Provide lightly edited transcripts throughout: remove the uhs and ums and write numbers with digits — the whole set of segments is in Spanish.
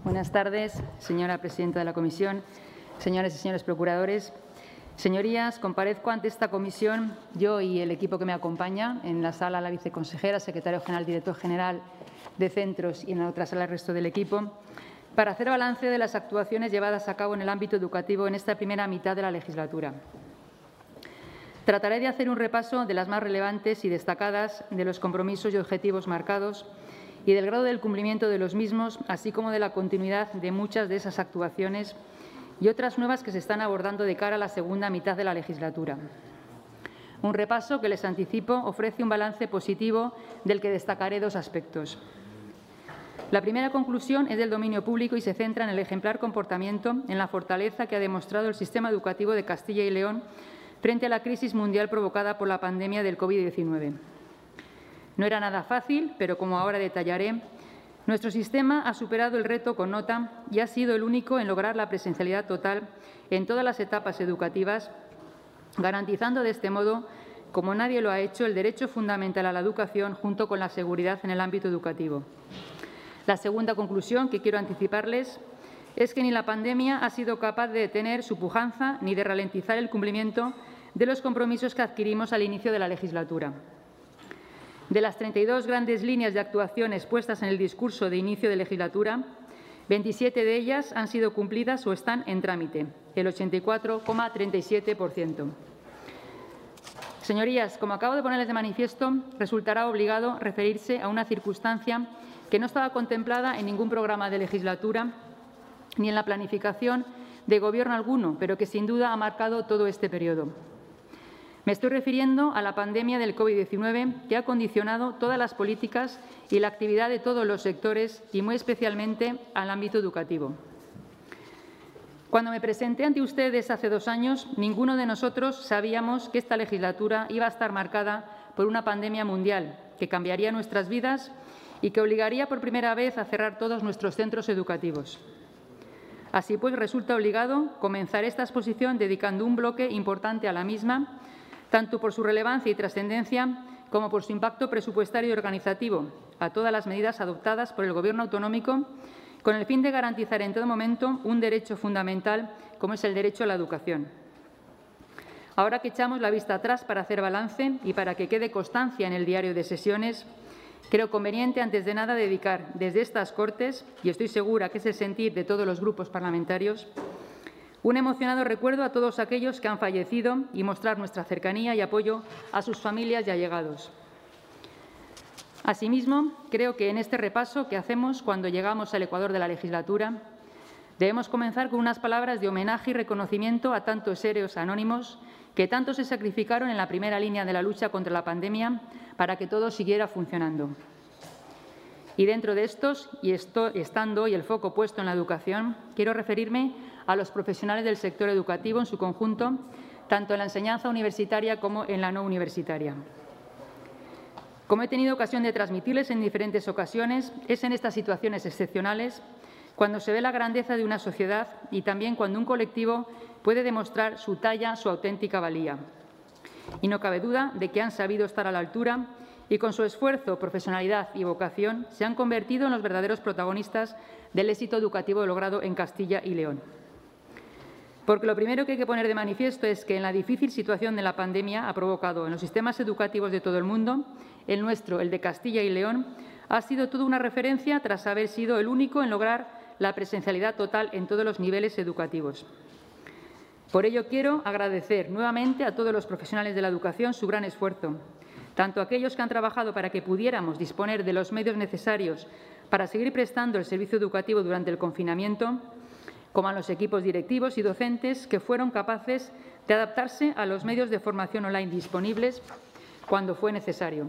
Buenas tardes, señora presidenta de la Comisión, señoras y señores procuradores. Señorías, comparezco ante esta comisión, yo y el equipo que me acompaña, en la sala la viceconsejera, secretario general, director general de centros y en la otra sala el resto del equipo, para hacer balance de las actuaciones llevadas a cabo en el ámbito educativo en esta primera mitad de la legislatura. Trataré de hacer un repaso de las más relevantes y destacadas de los compromisos y objetivos marcados y del grado del cumplimiento de los mismos, así como de la continuidad de muchas de esas actuaciones y otras nuevas que se están abordando de cara a la segunda mitad de la legislatura. Un repaso que, les anticipo, ofrece un balance positivo del que destacaré dos aspectos. La primera conclusión es del dominio público y se centra en el ejemplar comportamiento, en la fortaleza que ha demostrado el sistema educativo de Castilla y León frente a la crisis mundial provocada por la pandemia del COVID-19. No era nada fácil, pero como ahora detallaré, nuestro sistema ha superado el reto con nota y ha sido el único en lograr la presencialidad total en todas las etapas educativas, garantizando de este modo, como nadie lo ha hecho, el derecho fundamental a la educación junto con la seguridad en el ámbito educativo. La segunda conclusión que quiero anticiparles es que ni la pandemia ha sido capaz de detener su pujanza ni de ralentizar el cumplimiento de los compromisos que adquirimos al inicio de la legislatura. De las 32 grandes líneas de actuación expuestas en el discurso de inicio de legislatura, 27 de ellas han sido cumplidas o están en trámite, el 84,37%. Señorías, como acabo de ponerles de manifiesto, resultará obligado referirse a una circunstancia que no estaba contemplada en ningún programa de legislatura ni en la planificación de Gobierno alguno, pero que sin duda ha marcado todo este periodo. Me estoy refiriendo a la pandemia del COVID-19, que ha condicionado todas las políticas y la actividad de todos los sectores y muy especialmente al ámbito educativo. Cuando me presenté ante ustedes hace 2 años, ninguno de nosotros sabíamos que esta legislatura iba a estar marcada por una pandemia mundial que cambiaría nuestras vidas y que obligaría por primera vez a cerrar todos nuestros centros educativos. Así pues, resulta obligado comenzar esta exposición dedicando un bloque importante a la misma, tanto por su relevancia y trascendencia como por su impacto presupuestario y organizativo, a todas las medidas adoptadas por el Gobierno autonómico con el fin de garantizar en todo momento un derecho fundamental como es el derecho a la educación. Ahora que echamos la vista atrás para hacer balance y para que quede constancia en el diario de sesiones, creo conveniente, antes de nada, dedicar desde estas Cortes, y estoy segura que es el sentir de todos los grupos parlamentarios, un emocionado recuerdo a todos aquellos que han fallecido y mostrar nuestra cercanía y apoyo a sus familias y allegados. Asimismo, creo que en este repaso que hacemos cuando llegamos al ecuador de la legislatura, debemos comenzar con unas palabras de homenaje y reconocimiento a tantos héroes anónimos que tanto se sacrificaron en la primera línea de la lucha contra la pandemia para que todo siguiera funcionando. Y dentro de estos, y estando hoy el foco puesto en la educación, quiero referirme a los profesionales del sector educativo en su conjunto, tanto en la enseñanza universitaria como en la no universitaria. Como he tenido ocasión de transmitirles en diferentes ocasiones, es en estas situaciones excepcionales cuando se ve la grandeza de una sociedad y también cuando un colectivo puede demostrar su talla, su auténtica valía. Y no cabe duda de que han sabido estar a la altura y con su esfuerzo, profesionalidad y vocación se han convertido en los verdaderos protagonistas del éxito educativo logrado en Castilla y León. Porque lo primero que hay que poner de manifiesto es que en la difícil situación de la pandemia ha provocado en los sistemas educativos de todo el mundo, el nuestro, el de Castilla y León, ha sido toda una referencia tras haber sido el único en lograr la presencialidad total en todos los niveles educativos. Por ello, quiero agradecer nuevamente a todos los profesionales de la educación su gran esfuerzo, tanto aquellos que han trabajado para que pudiéramos disponer de los medios necesarios para seguir prestando el servicio educativo durante el confinamiento, como a los equipos directivos y docentes que fueron capaces de adaptarse a los medios de formación online disponibles cuando fue necesario,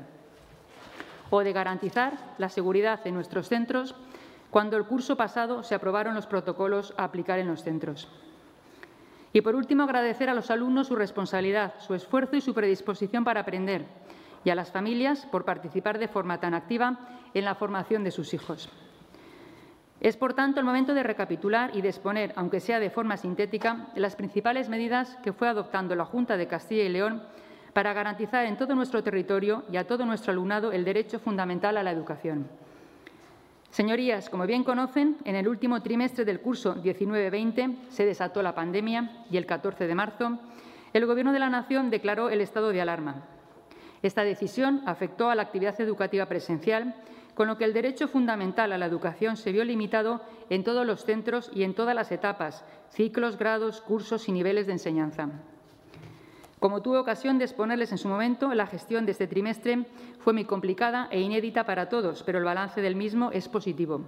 o de garantizar la seguridad en nuestros centros cuando el curso pasado se aprobaron los protocolos a aplicar en los centros. Y, por último, agradecer a los alumnos su responsabilidad, su esfuerzo y su predisposición para aprender, y a las familias por participar de forma tan activa en la formación de sus hijos. Es, por tanto, el momento de recapitular y de exponer, aunque sea de forma sintética, las principales medidas que fue adoptando la Junta de Castilla y León para garantizar en todo nuestro territorio y a todo nuestro alumnado el derecho fundamental a la educación. Señorías, como bien conocen, en el último trimestre del curso 19-20 se desató la pandemia y el 14 de marzo el Gobierno de la Nación declaró el estado de alarma. Esta decisión afectó a la actividad educativa presencial, con lo que el derecho fundamental a la educación se vio limitado en todos los centros y en todas las etapas, ciclos, grados, cursos y niveles de enseñanza. Como tuve ocasión de exponerles en su momento, la gestión de este trimestre fue muy complicada e inédita para todos, pero el balance del mismo es positivo.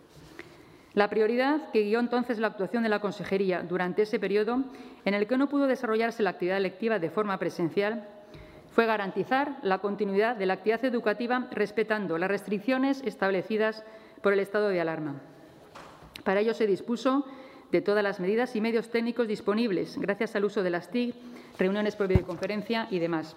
La prioridad que guió entonces la actuación de la Consejería durante ese periodo, en el que no pudo desarrollarse la actividad lectiva de forma presencial, fue garantizar la continuidad de la actividad educativa respetando las restricciones establecidas por el estado de alarma. Para ello se dispuso de todas las medidas y medios técnicos disponibles, gracias al uso de las TIC, reuniones por videoconferencia y demás.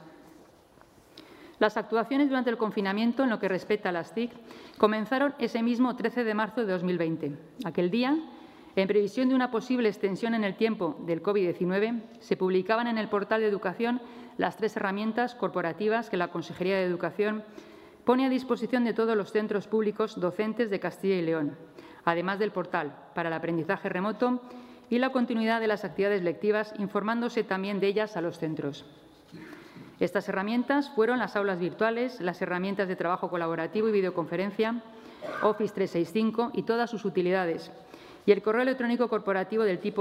Las actuaciones durante el confinamiento, en lo que respecta a las TIC, comenzaron ese mismo 13 de marzo de 2020. Aquel día, en previsión de una posible extensión en el tiempo del COVID-19, se publicaban en el portal de Educación las 3 herramientas corporativas que la Consejería de Educación pone a disposición de todos los centros públicos docentes de Castilla y León, además del portal para el aprendizaje remoto y la continuidad de las actividades lectivas, informándose también de ellas a los centros. Estas herramientas fueron las aulas virtuales, las herramientas de trabajo colaborativo y videoconferencia, Office 365 y todas sus utilidades, y el correo electrónico corporativo del tipo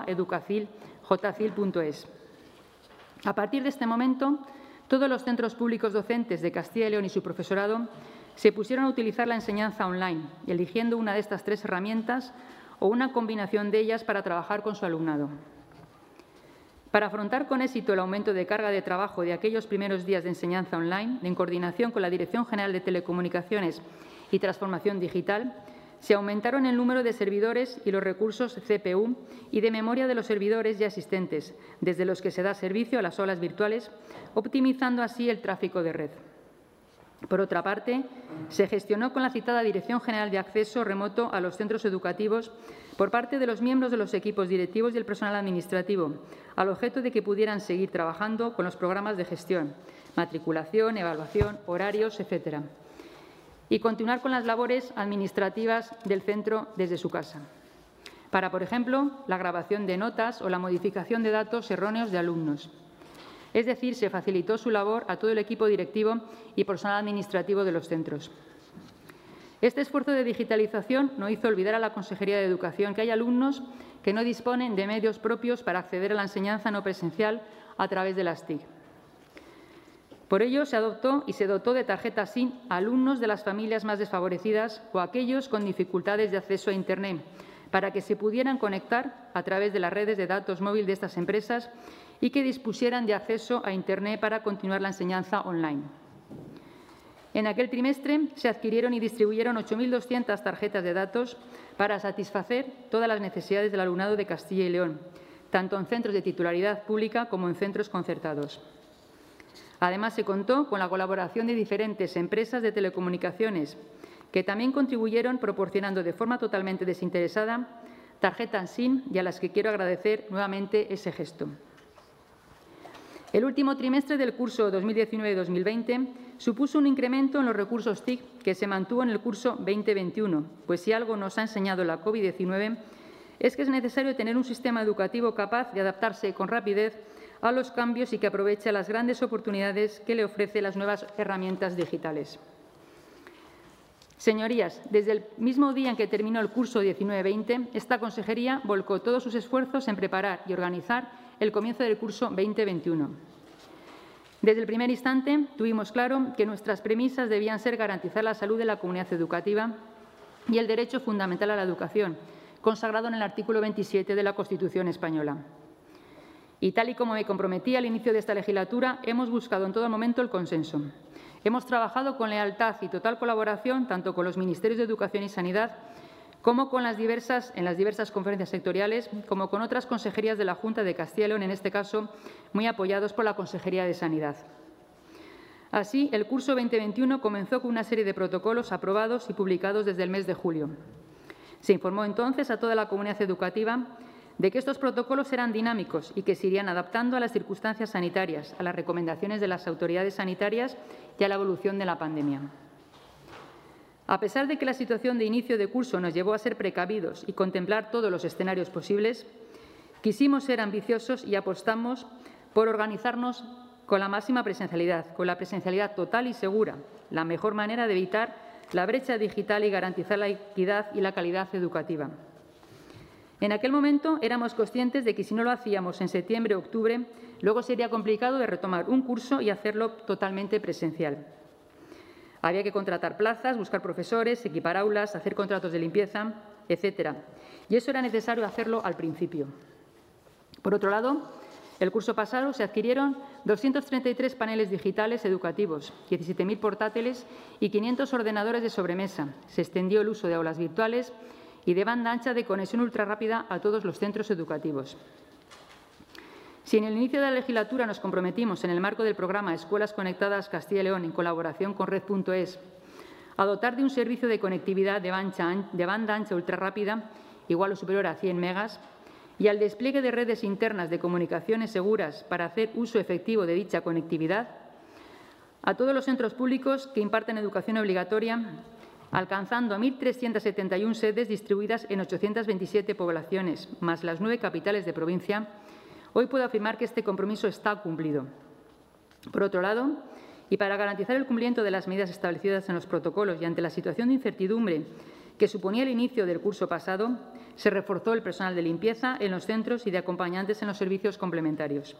@educacil.es. A partir de este momento, todos los centros públicos docentes de Castilla y León y su profesorado se pusieron a utilizar la enseñanza online, eligiendo una de estas 3 herramientas o una combinación de ellas para trabajar con su alumnado. Para afrontar con éxito el aumento de carga de trabajo de aquellos primeros días de enseñanza online, en coordinación con la Dirección General de Telecomunicaciones y Transformación Digital, se aumentaron el número de servidores y los recursos CPU y de memoria de los servidores ya existentes, desde los que se da servicio a las aulas virtuales, optimizando así el tráfico de red. Por otra parte, se gestionó con la citada Dirección General de Acceso Remoto a los centros educativos por parte de los miembros de los equipos directivos y el personal administrativo, al objeto de que pudieran seguir trabajando con los programas de gestión, matriculación, evaluación, horarios, etcétera, y continuar con las labores administrativas del centro desde su casa, para, por ejemplo, la grabación de notas o la modificación de datos erróneos de alumnos. Es decir, se facilitó su labor a todo el equipo directivo y personal administrativo de los centros. Este esfuerzo de digitalización no hizo olvidar a la Consejería de Educación que hay alumnos que no disponen de medios propios para acceder a la enseñanza no presencial a través de las TIC. Por ello, se adoptó y se dotó de tarjetas SIM a alumnos de las familias más desfavorecidas o a aquellos con dificultades de acceso a Internet, para que se pudieran conectar a través de las redes de datos móvil de estas empresas y que dispusieran de acceso a Internet para continuar la enseñanza online. En aquel trimestre se adquirieron y distribuyeron 8.200 tarjetas de datos para satisfacer todas las necesidades del alumnado de Castilla y León, tanto en centros de titularidad pública como en centros concertados. Además, se contó con la colaboración de diferentes empresas de telecomunicaciones, que también contribuyeron proporcionando de forma totalmente desinteresada tarjetas SIM y a las que quiero agradecer nuevamente ese gesto. El último trimestre del curso 2019-2020 supuso un incremento en los recursos TIC que se mantuvo en el curso 2021, pues si algo nos ha enseñado la COVID-19 es que es necesario tener un sistema educativo capaz de adaptarse con rapidez a los cambios y que aproveche las grandes oportunidades que le ofrecen las nuevas herramientas digitales. Señorías, desde el mismo día en que terminó el curso 19-20, esta Consejería volcó todos sus esfuerzos en preparar y organizar el comienzo del curso 2021. Desde el primer instante tuvimos claro que nuestras premisas debían ser garantizar la salud de la comunidad educativa y el derecho fundamental a la educación, consagrado en el artículo 27 de la Constitución española. Y tal y como me comprometí al inicio de esta legislatura, hemos buscado en todo momento el consenso. Hemos trabajado con lealtad y total colaboración tanto con los Ministerios de Educación y Sanidad como en las diversas conferencias sectoriales, como con otras consejerías de la Junta de Castilla y León, en este caso muy apoyados por la Consejería de Sanidad. Así, el curso 2021 comenzó con una serie de protocolos aprobados y publicados desde el mes de julio. Se informó entonces a toda la comunidad educativa de que estos protocolos eran dinámicos y que se irían adaptando a las circunstancias sanitarias, a las recomendaciones de las autoridades sanitarias y a la evolución de la pandemia. A pesar de que la situación de inicio de curso nos llevó a ser precavidos y contemplar todos los escenarios posibles, quisimos ser ambiciosos y apostamos por organizarnos con la máxima presencialidad, con la presencialidad total y segura, la mejor manera de evitar la brecha digital y garantizar la equidad y la calidad educativa. En aquel momento éramos conscientes de que si no lo hacíamos en septiembre o octubre, luego sería complicado de retomar un curso y hacerlo totalmente presencial. Había que contratar plazas, buscar profesores, equipar aulas, hacer contratos de limpieza, etcétera. Y eso era necesario hacerlo al principio. Por otro lado, el curso pasado se adquirieron 233 paneles digitales educativos, 17.000 portátiles y 500 ordenadores de sobremesa. Se extendió el uso de aulas virtuales y de banda ancha de conexión ultrarrápida a todos los centros educativos. Si en el inicio de la legislatura nos comprometimos, en el marco del programa Escuelas Conectadas Castilla y León, en colaboración con Red.es, a dotar de un servicio de conectividad de banda ancha ultrarrápida igual o superior a 100 megas y al despliegue de redes internas de comunicaciones seguras para hacer uso efectivo de dicha conectividad, a todos los centros públicos que imparten educación obligatoria, alcanzando a 1.371 sedes distribuidas en 827 poblaciones, más las 9 capitales de provincia, hoy puedo afirmar que este compromiso está cumplido. Por otro lado, y para garantizar el cumplimiento de las medidas establecidas en los protocolos y ante la situación de incertidumbre que suponía el inicio del curso pasado, se reforzó el personal de limpieza en los centros y de acompañantes en los servicios complementarios.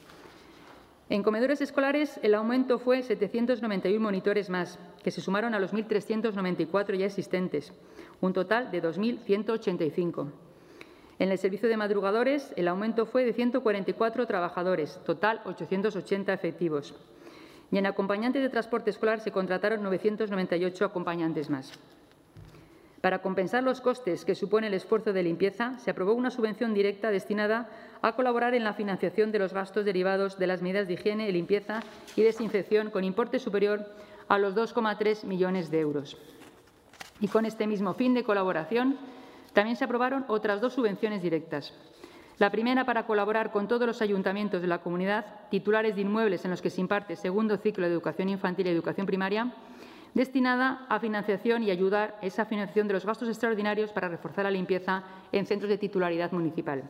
En comedores escolares, el aumento fue 791 monitores más, que se sumaron a los 1.394 ya existentes, un total de 2.185. En el servicio de madrugadores, el aumento fue de 144 trabajadores, total 880 efectivos. Y en acompañantes de transporte escolar se contrataron 998 acompañantes más. Para compensar los costes que supone el esfuerzo de limpieza, se aprobó una subvención directa destinada a colaborar en la financiación de los gastos derivados de las medidas de higiene, limpieza y desinfección con importe superior a los 2,3 millones de euros. Y con este mismo fin de colaboración, también se aprobaron otras 2 subvenciones directas. La primera para colaborar con todos los ayuntamientos de la comunidad, titulares de inmuebles en los que se imparte segundo ciclo de educación infantil y educación primaria, destinada a financiación y ayudar a esa financiación de los gastos extraordinarios para reforzar la limpieza en centros de titularidad municipal.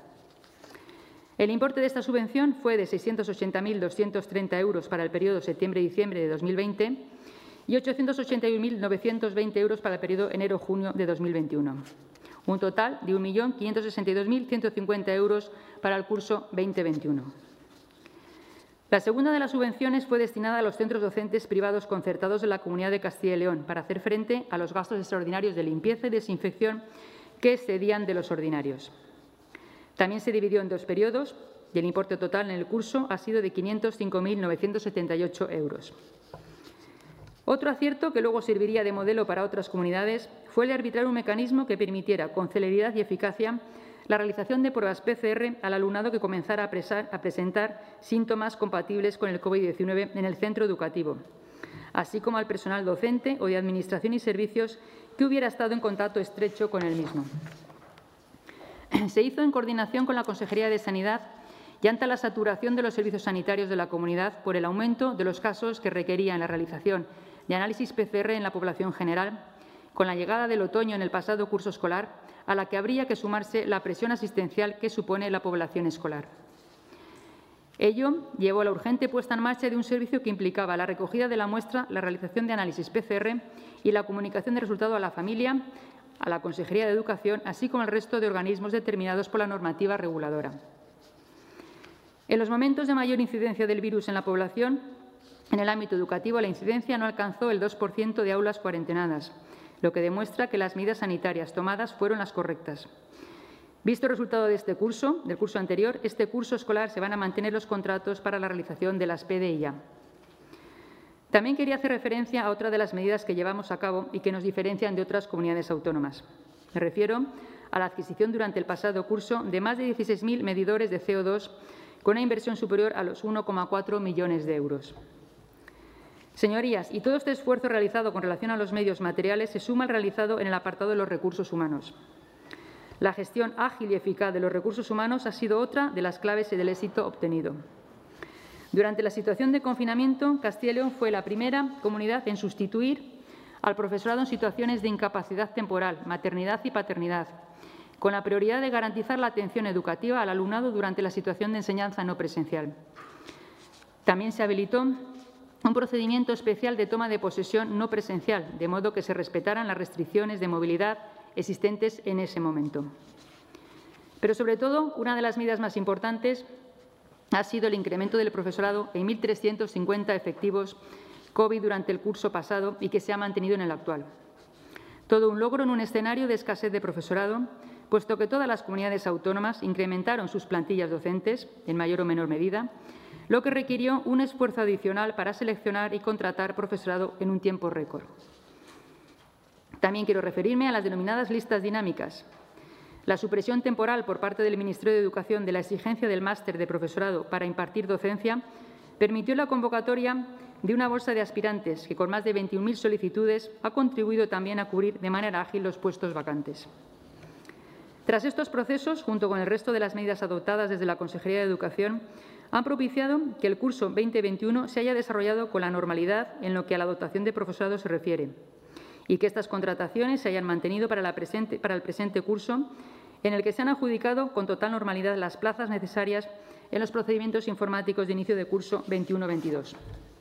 El importe de esta subvención fue de 680.230 euros para el periodo septiembre-diciembre de 2020 y 881.920 euros para el periodo enero-junio de 2021. Un total de 1.562.150 euros para el curso 2021. La segunda de las subvenciones fue destinada a los centros docentes privados concertados de la Comunidad de Castilla y León para hacer frente a los gastos extraordinarios de limpieza y desinfección que excedían de los ordinarios. También se dividió en 2 periodos y el importe total en el curso ha sido de 505.978 euros. Otro acierto, que luego serviría de modelo para otras comunidades, fue el de arbitrar un mecanismo que permitiera con celeridad y eficacia la realización de pruebas PCR al alumnado que comenzara a presentar síntomas compatibles con el COVID-19 en el centro educativo, así como al personal docente o de Administración y Servicios que hubiera estado en contacto estrecho con el mismo. Se hizo en coordinación con la Consejería de Sanidad y ante la saturación de los servicios sanitarios de la comunidad por el aumento de los casos que requerían la realización de análisis PCR en la población general, con la llegada del otoño en el pasado curso escolar, a la que habría que sumarse la presión asistencial que supone la población escolar. Ello llevó a la urgente puesta en marcha de un servicio que implicaba la recogida de la muestra, la realización de análisis PCR y la comunicación de resultado a la familia, a la Consejería de Educación, así como al resto de organismos determinados por la normativa reguladora. En los momentos de mayor incidencia del virus en la población, en el ámbito educativo, la incidencia no alcanzó el 2% de aulas cuarentenadas, lo que demuestra que las medidas sanitarias tomadas fueron las correctas. Visto el resultado de este curso, del curso anterior, este curso escolar se van a mantener los contratos para la realización de las PDIA. También quería hacer referencia a otra de las medidas que llevamos a cabo y que nos diferencian de otras comunidades autónomas. Me refiero a la adquisición durante el pasado curso de más de 16.000 medidores de CO2 con una inversión superior a los 1,4 millones de euros. Señorías, y todo este esfuerzo realizado con relación a los medios materiales se suma al realizado en el apartado de los recursos humanos. La gestión ágil y eficaz de los recursos humanos ha sido otra de las claves del éxito obtenido. Durante la situación de confinamiento, Castilla y León fue la primera comunidad en sustituir al profesorado en situaciones de incapacidad temporal, maternidad y paternidad, con la prioridad de garantizar la atención educativa al alumnado durante la situación de enseñanza no presencial. También se habilitó un procedimiento especial de toma de posesión no presencial, de modo que se respetaran las restricciones de movilidad existentes en ese momento. Pero, sobre todo, una de las medidas más importantes ha sido el incremento del profesorado en 1.350 efectivos COVID durante el curso pasado y que se ha mantenido en el actual. Todo un logro en un escenario de escasez de profesorado, puesto que todas las comunidades autónomas incrementaron sus plantillas docentes, en mayor o menor medida, lo que requirió un esfuerzo adicional para seleccionar y contratar profesorado en un tiempo récord. También quiero referirme a las denominadas listas dinámicas. La supresión temporal por parte del Ministerio de Educación de la exigencia del máster de profesorado para impartir docencia permitió la convocatoria de una bolsa de aspirantes que, con más de 21.000 solicitudes, ha contribuido también a cubrir de manera ágil los puestos vacantes. Tras estos procesos, junto con el resto de las medidas adoptadas desde la Consejería de Educación, han propiciado que el curso 2021 se haya desarrollado con la normalidad en lo que a la dotación de profesorado se refiere y que estas contrataciones se hayan mantenido para el presente curso, en el que se han adjudicado con total normalidad las plazas necesarias en los procedimientos informáticos de inicio de curso 21-22.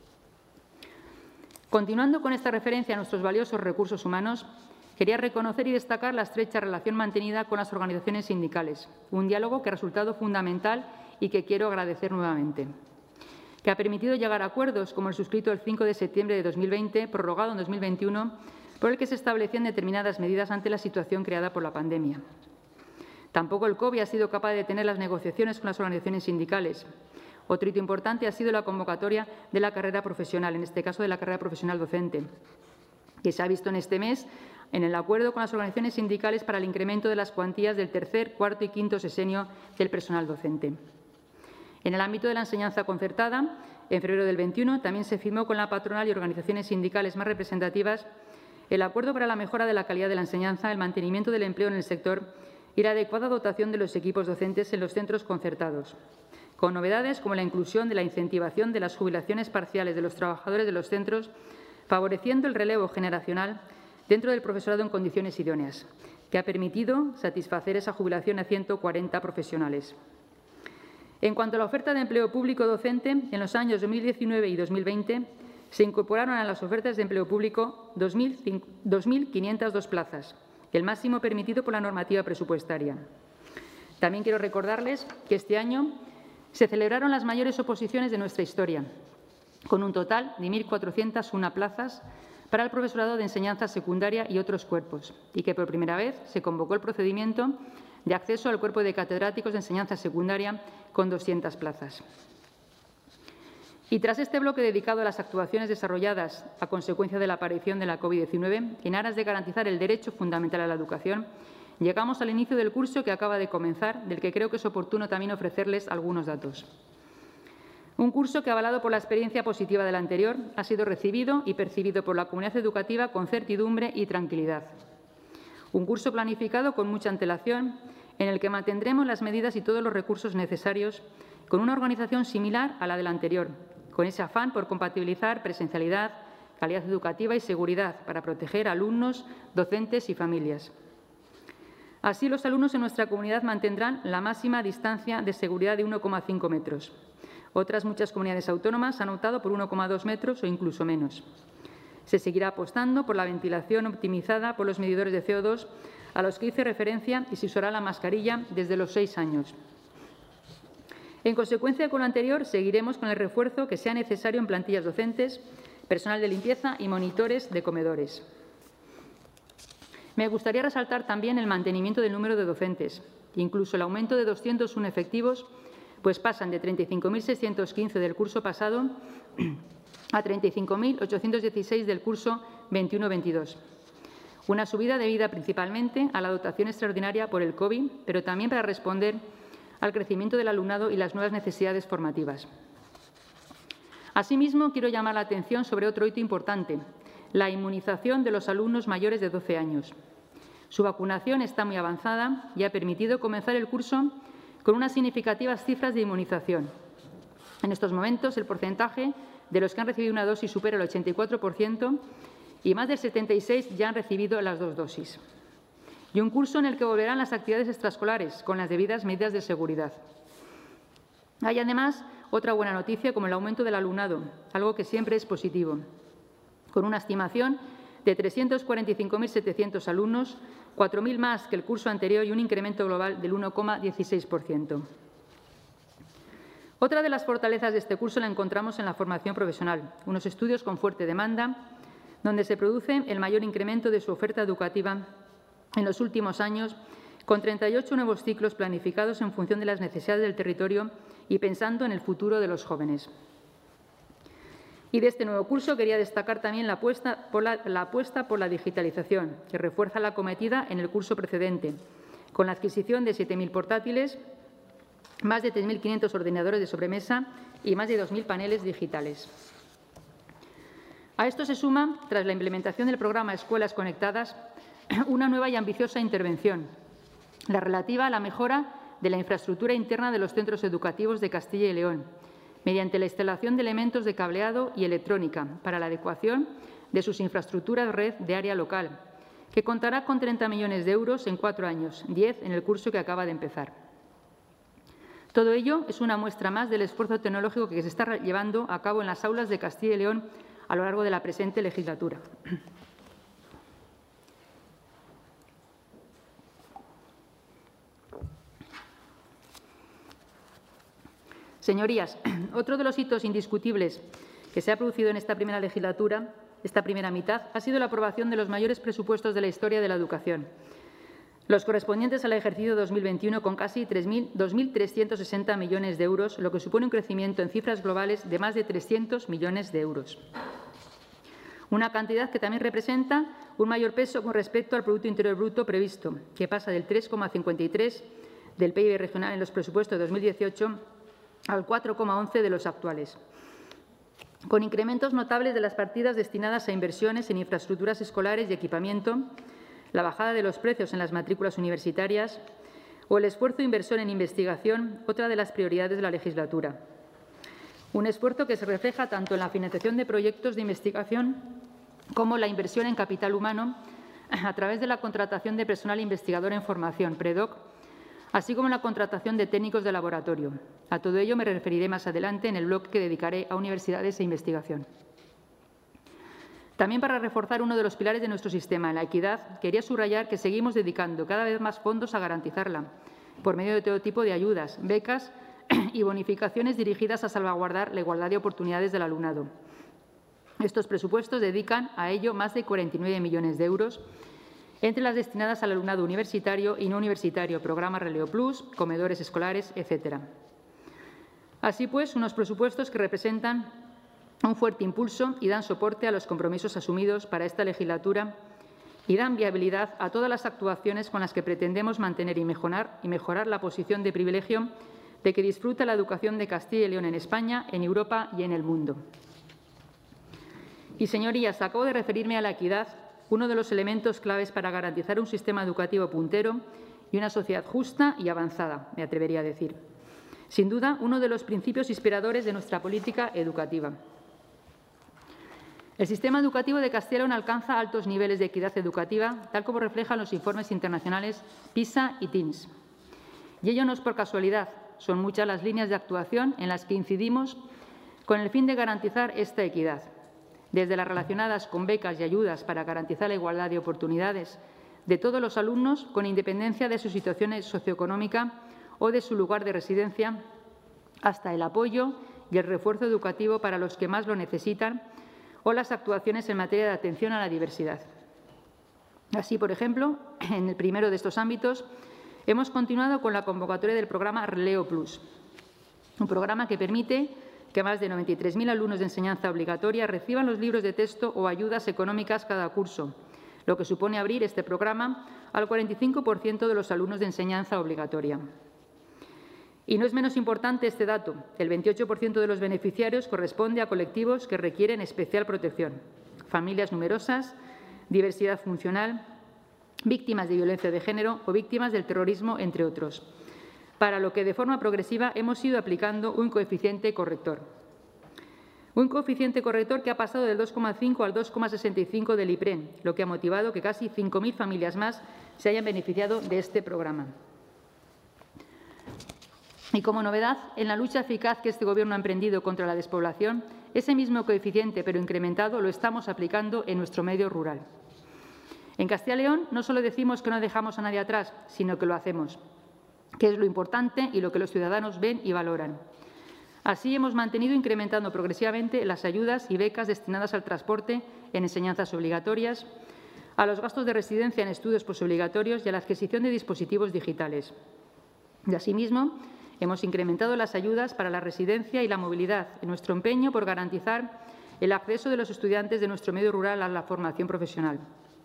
Continuando con esta referencia a nuestros valiosos recursos humanos, quería reconocer y destacar la estrecha relación mantenida con las organizaciones sindicales, un diálogo que ha resultado fundamental y que quiero agradecer nuevamente, que ha permitido llegar a acuerdos como el suscrito el 5 de septiembre de 2020, prorrogado en 2021, por el que se establecían determinadas medidas ante la situación creada por la pandemia. Tampoco el COVID ha sido capaz de detener las negociaciones con las organizaciones sindicales. Otro hito importante ha sido la convocatoria de la carrera profesional, en este caso de la carrera profesional docente, que se ha visto en este mes en el acuerdo con las organizaciones sindicales para el incremento de las cuantías del tercer, cuarto y quinto sesenio del personal docente. En el ámbito de la enseñanza concertada, en febrero del 21 también se firmó con la patronal y organizaciones sindicales más representativas el acuerdo para la mejora de la calidad de la enseñanza, el mantenimiento del empleo en el sector y la adecuada dotación de los equipos docentes en los centros concertados, con novedades como la inclusión de la incentivación de las jubilaciones parciales de los trabajadores de los centros, favoreciendo el relevo generacional dentro del profesorado en condiciones idóneas, que ha permitido satisfacer esa jubilación a 140 profesionales. En cuanto a la oferta de empleo público docente, en los años 2019 y 2020 se incorporaron a las ofertas de empleo público 2.502 plazas, el máximo permitido por la normativa presupuestaria. También quiero recordarles que este año se celebraron las mayores oposiciones de nuestra historia, con un total de 1.401 plazas para el profesorado de enseñanza secundaria y otros cuerpos, y que por primera vez se convocó el procedimiento de acceso al cuerpo de catedráticos de enseñanza secundaria con 200 plazas. Y tras este bloque dedicado a las actuaciones desarrolladas a consecuencia de la aparición de la COVID-19, en aras de garantizar el derecho fundamental a la educación, llegamos al inicio del curso que acaba de comenzar, del que creo que es oportuno también ofrecerles algunos datos. Un curso que, avalado por la experiencia positiva del anterior, ha sido recibido y percibido por la comunidad educativa con certidumbre y tranquilidad. Un curso planificado con mucha antelación, en el que mantendremos las medidas y todos los recursos necesarios con una organización similar a la del anterior, con ese afán por compatibilizar presencialidad, calidad educativa y seguridad para proteger a alumnos, docentes y familias. Así, los alumnos en nuestra comunidad mantendrán la máxima distancia de seguridad de 1,5 metros. Otras muchas comunidades autónomas han optado por 1,2 metros o incluso menos. Se seguirá apostando por la ventilación optimizada por los medidores de CO2 a los que hice referencia y se usará la mascarilla desde los 6 años. En consecuencia con lo anterior, seguiremos con el refuerzo que sea necesario en plantillas docentes, personal de limpieza y monitores de comedores. Me gustaría resaltar también el mantenimiento del número de docentes, incluso el aumento de 201 efectivos, pues pasan de 35.615 del curso pasado a 35.816 del curso 21-22. Una subida debida principalmente a la dotación extraordinaria por el COVID, pero también para responder al crecimiento del alumnado y las nuevas necesidades formativas. Asimismo, quiero llamar la atención sobre otro hito importante, la inmunización de los alumnos mayores de 12 años. Su vacunación está muy avanzada y ha permitido comenzar el curso con unas significativas cifras de inmunización. En estos momentos, el porcentaje de los que han recibido una dosis supera el 84% y más del 76 ya han recibido las 2 dosis. Y un curso en el que volverán las actividades extraescolares con las debidas medidas de seguridad. Hay además otra buena noticia, como el aumento del alumnado, algo que siempre es positivo, con una estimación de 345.700 alumnos, 4.000 más que el curso anterior y un incremento global del 1,16%. Otra de las fortalezas de este curso la encontramos en la formación profesional, unos estudios con fuerte demanda, donde se produce el mayor incremento de su oferta educativa en los últimos años, con 38 nuevos ciclos planificados en función de las necesidades del territorio y pensando en el futuro de los jóvenes. Y de este nuevo curso quería destacar también la apuesta por la digitalización, que refuerza la acometida en el curso precedente, con la adquisición de 7.000 portátiles, más de 3.500 ordenadores de sobremesa y más de 2.000 paneles digitales. A esto se suma, tras la implementación del programa Escuelas Conectadas, una nueva y ambiciosa intervención, la relativa a la mejora de la infraestructura interna de los centros educativos de Castilla y León, mediante la instalación de elementos de cableado y electrónica para la adecuación de sus infraestructuras red de área local, que contará con 30 millones de euros en 4 años, 10 en el curso que acaba de empezar. Todo ello es una muestra más del esfuerzo tecnológico que se está llevando a cabo en las aulas de Castilla y León a lo largo de la presente legislatura. Señorías, otro de los hitos indiscutibles que se ha producido en esta primera legislatura, esta primera mitad, ha sido la aprobación de los mayores presupuestos de la historia de la educación, los correspondientes al ejercicio 2021 con casi 2.360 millones de euros, lo que supone un crecimiento en cifras globales de más de 300 millones de euros. Una cantidad que también representa un mayor peso con respecto al Producto Interior Bruto previsto, que pasa del 3,53 del PIB regional en los presupuestos de 2018 al 4,11 de los actuales, con incrementos notables de las partidas destinadas a inversiones en infraestructuras escolares y equipamiento, la bajada de los precios en las matrículas universitarias o el esfuerzo de inversión en investigación, otra de las prioridades de la legislatura. Un esfuerzo que se refleja tanto en la financiación de proyectos de investigación como la inversión en capital humano a través de la contratación de personal investigador en formación, PREDOC, así como en la contratación de técnicos de laboratorio. A todo ello me referiré más adelante en el bloque que dedicaré a universidades e investigación. También para reforzar uno de los pilares de nuestro sistema, la equidad, quería subrayar que seguimos dedicando cada vez más fondos a garantizarla, por medio de todo tipo de ayudas, becas y bonificaciones dirigidas a salvaguardar la igualdad de oportunidades del alumnado. Estos presupuestos dedican a ello más de 49 millones de euros, entre las destinadas al alumnado universitario y no universitario, programa Releo Plus, comedores escolares, etc. Así pues, unos presupuestos que representan un fuerte impulso y dan soporte a los compromisos asumidos para esta legislatura y dan viabilidad a todas las actuaciones con las que pretendemos mantener y mejorar la posición de privilegio de que disfruta la educación de Castilla y León en España, en Europa y en el mundo. Y, señorías, acabo de referirme a la equidad, uno de los elementos claves para garantizar un sistema educativo puntero y una sociedad justa y avanzada, me atrevería a decir. Sin duda, uno de los principios inspiradores de nuestra política educativa. El sistema educativo de Castilla y León alcanza altos niveles de equidad educativa, tal como reflejan los informes internacionales PISA y TIMSS. Y ello no es por casualidad, son muchas las líneas de actuación en las que incidimos con el fin de garantizar esta equidad, desde las relacionadas con becas y ayudas para garantizar la igualdad de oportunidades de todos los alumnos, con independencia de su situación socioeconómica o de su lugar de residencia, hasta el apoyo y el refuerzo educativo para los que más lo necesitan o las actuaciones en materia de atención a la diversidad. Así, por ejemplo, en el primero de estos ámbitos, hemos continuado con la convocatoria del programa Releo Plus, un programa que permite que más de 93.000 alumnos de enseñanza obligatoria reciban los libros de texto o ayudas económicas cada curso, lo que supone abrir este programa al 45% de los alumnos de enseñanza obligatoria. Y no es menos importante este dato, el 28% de los beneficiarios corresponde a colectivos que requieren especial protección, familias numerosas, diversidad funcional, víctimas de violencia de género o víctimas del terrorismo, entre otros, para lo que de forma progresiva hemos ido aplicando un coeficiente corrector. Un coeficiente corrector que ha pasado del 2,5 al 2,65 del IPREN, lo que ha motivado que casi 5.000 familias más se hayan beneficiado de este programa. Y como novedad, en la lucha eficaz que este Gobierno ha emprendido contra la despoblación, ese mismo coeficiente, pero incrementado, lo estamos aplicando en nuestro medio rural. En Castilla y León no solo decimos que no dejamos a nadie atrás, sino que lo hacemos, que es lo importante y lo que los ciudadanos ven y valoran. Así hemos mantenido incrementando progresivamente las ayudas y becas destinadas al transporte en enseñanzas obligatorias, a los gastos de residencia en estudios posobligatorios y a la adquisición de dispositivos digitales. Y asimismo, hemos incrementado las ayudas para la residencia y la movilidad en nuestro empeño por garantizar el acceso de los estudiantes de nuestro medio rural a la formación profesional.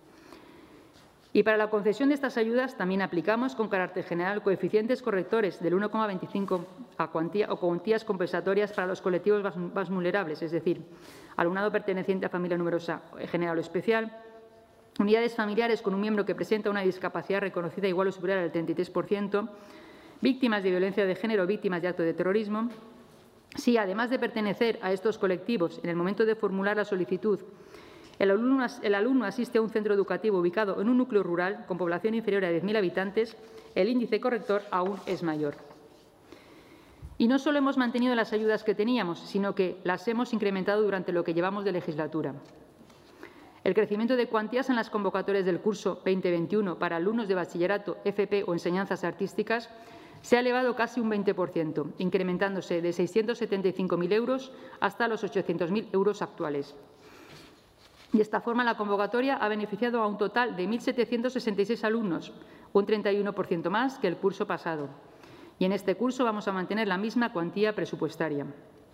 Y para la concesión de estas ayudas también aplicamos con carácter general coeficientes correctores del 1,25 a cuantía o cuantías compensatorias para los colectivos más vulnerables, es decir, alumnado perteneciente a familia numerosa general o especial, unidades familiares con un miembro que presenta una discapacidad reconocida igual o superior al 33%, víctimas de violencia de género o víctimas de acto de terrorismo. Si, además de pertenecer a estos colectivos, en el momento de formular la solicitud, el alumno asiste a un centro educativo ubicado en un núcleo rural con población inferior a 10.000 habitantes, el índice corrector aún es mayor. Y no solo hemos mantenido las ayudas que teníamos, sino que las hemos incrementado durante lo que llevamos de legislatura. El crecimiento de cuantías en las convocatorias del curso 2021 para alumnos de bachillerato, FP o enseñanzas artísticas se ha elevado casi un 20%, incrementándose de 675.000 euros hasta los 800.000 euros actuales. Y de esta forma la convocatoria ha beneficiado a un total de 1.766 alumnos, un 31% más que el curso pasado. Y en este curso vamos a mantener la misma cuantía presupuestaria.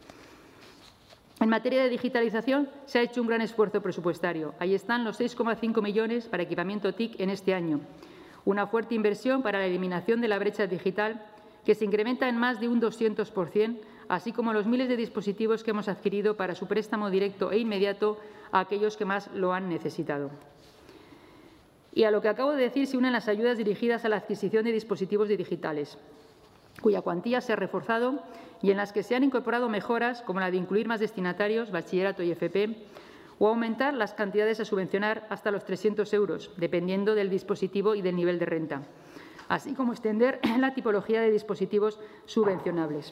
En materia de digitalización se ha hecho un gran esfuerzo presupuestario. Ahí están los 6,5 millones para equipamiento TIC en este año. Una fuerte inversión para la eliminación de la brecha digital que se incrementa en más de un 200%, así como los miles de dispositivos que hemos adquirido para su préstamo directo e inmediato a aquellos que más lo han necesitado. Y a lo que acabo de decir se unen las ayudas dirigidas a la adquisición de dispositivos digitales, cuya cuantía se ha reforzado y en las que se han incorporado mejoras como la de incluir más destinatarios, bachillerato y FP, o aumentar las cantidades a subvencionar hasta los 300 euros, dependiendo del dispositivo y del nivel de renta, así como extender la tipología de dispositivos subvencionables.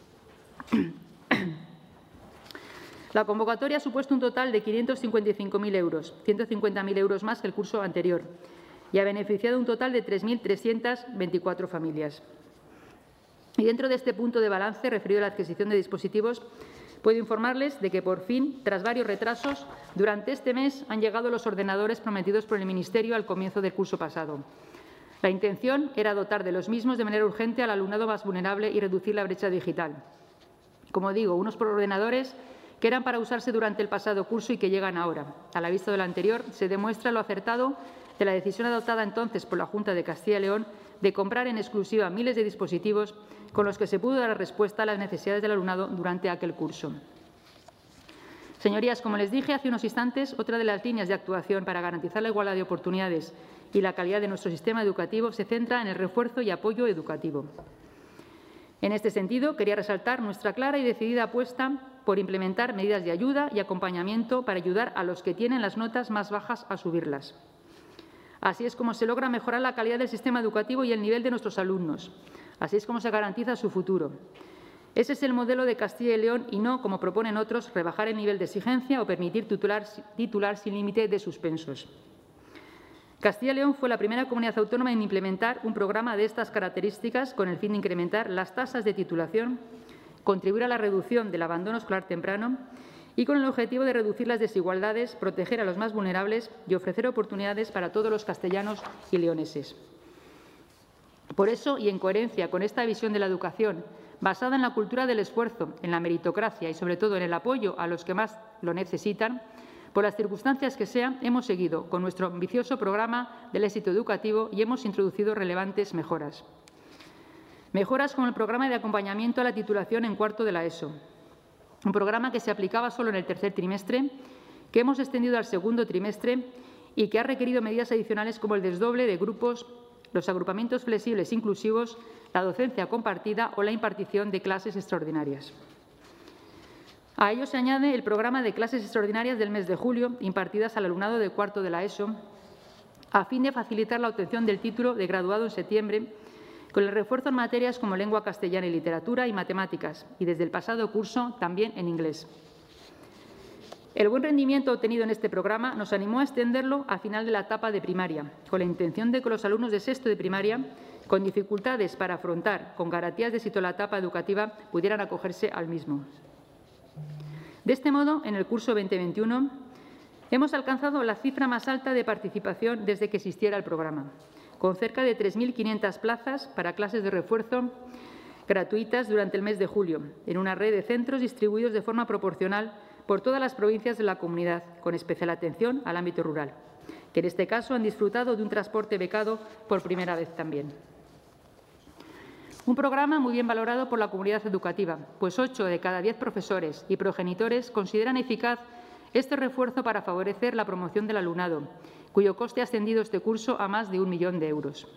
La convocatoria ha supuesto un total de 555.000 euros, 150.000 euros más que el curso anterior, y ha beneficiado un total de 3.324 familias. Y dentro de este punto de balance referido a la adquisición de dispositivos, puedo informarles de que, por fin, tras varios retrasos, durante este mes han llegado los ordenadores prometidos por el Ministerio al comienzo del curso pasado. La intención era dotar de los mismos de manera urgente al alumnado más vulnerable y reducir la brecha digital. Como digo, unos ordenadores que eran para usarse durante el pasado curso y que llegan ahora. A la vista de lo anterior, se demuestra lo acertado de la decisión adoptada entonces por la Junta de Castilla y León de comprar en exclusiva miles de dispositivos con los que se pudo dar respuesta a las necesidades del alumnado durante aquel curso. Señorías, como les dije hace unos instantes, otra de las líneas de actuación para garantizar la igualdad de oportunidades y la calidad de nuestro sistema educativo se centra en el refuerzo y apoyo educativo. En este sentido, quería resaltar nuestra clara y decidida apuesta por implementar medidas de ayuda y acompañamiento para ayudar a los que tienen las notas más bajas a subirlas. Así es como se logra mejorar la calidad del sistema educativo y el nivel de nuestros alumnos. Así es como se garantiza su futuro. Ese es el modelo de Castilla y León y no, como proponen otros, rebajar el nivel de exigencia o permitir titular sin límite de suspensos. Castilla y León fue la primera comunidad autónoma en implementar un programa de estas características con el fin de incrementar las tasas de titulación, contribuir a la reducción del abandono escolar temprano y con el objetivo de reducir las desigualdades, proteger a los más vulnerables y ofrecer oportunidades para todos los castellanos y leoneses. Por eso, y en coherencia con esta visión de la educación, basada en la cultura del esfuerzo, en la meritocracia y, sobre todo, en el apoyo a los que más lo necesitan, por las circunstancias que sean, hemos seguido con nuestro ambicioso programa del éxito educativo y hemos introducido relevantes mejoras. Mejoras como el programa de acompañamiento a la titulación en cuarto de la ESO, un programa que se aplicaba solo en el tercer trimestre, que hemos extendido al segundo trimestre y que ha requerido medidas adicionales como el desdoble de grupos, los agrupamientos flexibles inclusivos, la docencia compartida o la impartición de clases extraordinarias. A ello se añade el programa de clases extraordinarias del mes de julio, impartidas al alumnado de cuarto de la ESO, a fin de facilitar la obtención del título de graduado en septiembre, con el refuerzo en materias como lengua castellana y literatura y matemáticas, y desde el pasado curso también en inglés. El buen rendimiento obtenido en este programa nos animó a extenderlo al final de la etapa de primaria, con la intención de que los alumnos de sexto de primaria, con dificultades para afrontar con garantías de éxito la etapa educativa, pudieran acogerse al mismo. De este modo, en el curso 2021, hemos alcanzado la cifra más alta de participación desde que existiera el programa, con cerca de 3.500 plazas para clases de refuerzo gratuitas durante el mes de julio, en una red de centros distribuidos de forma proporcional por todas las provincias de la comunidad, con especial atención al ámbito rural, que en este caso han disfrutado de un transporte becado por primera vez también. Un programa muy bien valorado por la comunidad educativa, pues 8 de cada 10 profesores y progenitores consideran eficaz este refuerzo para favorecer la promoción del alumnado, cuyo coste ha ascendido este curso a más de 1 millón de euros.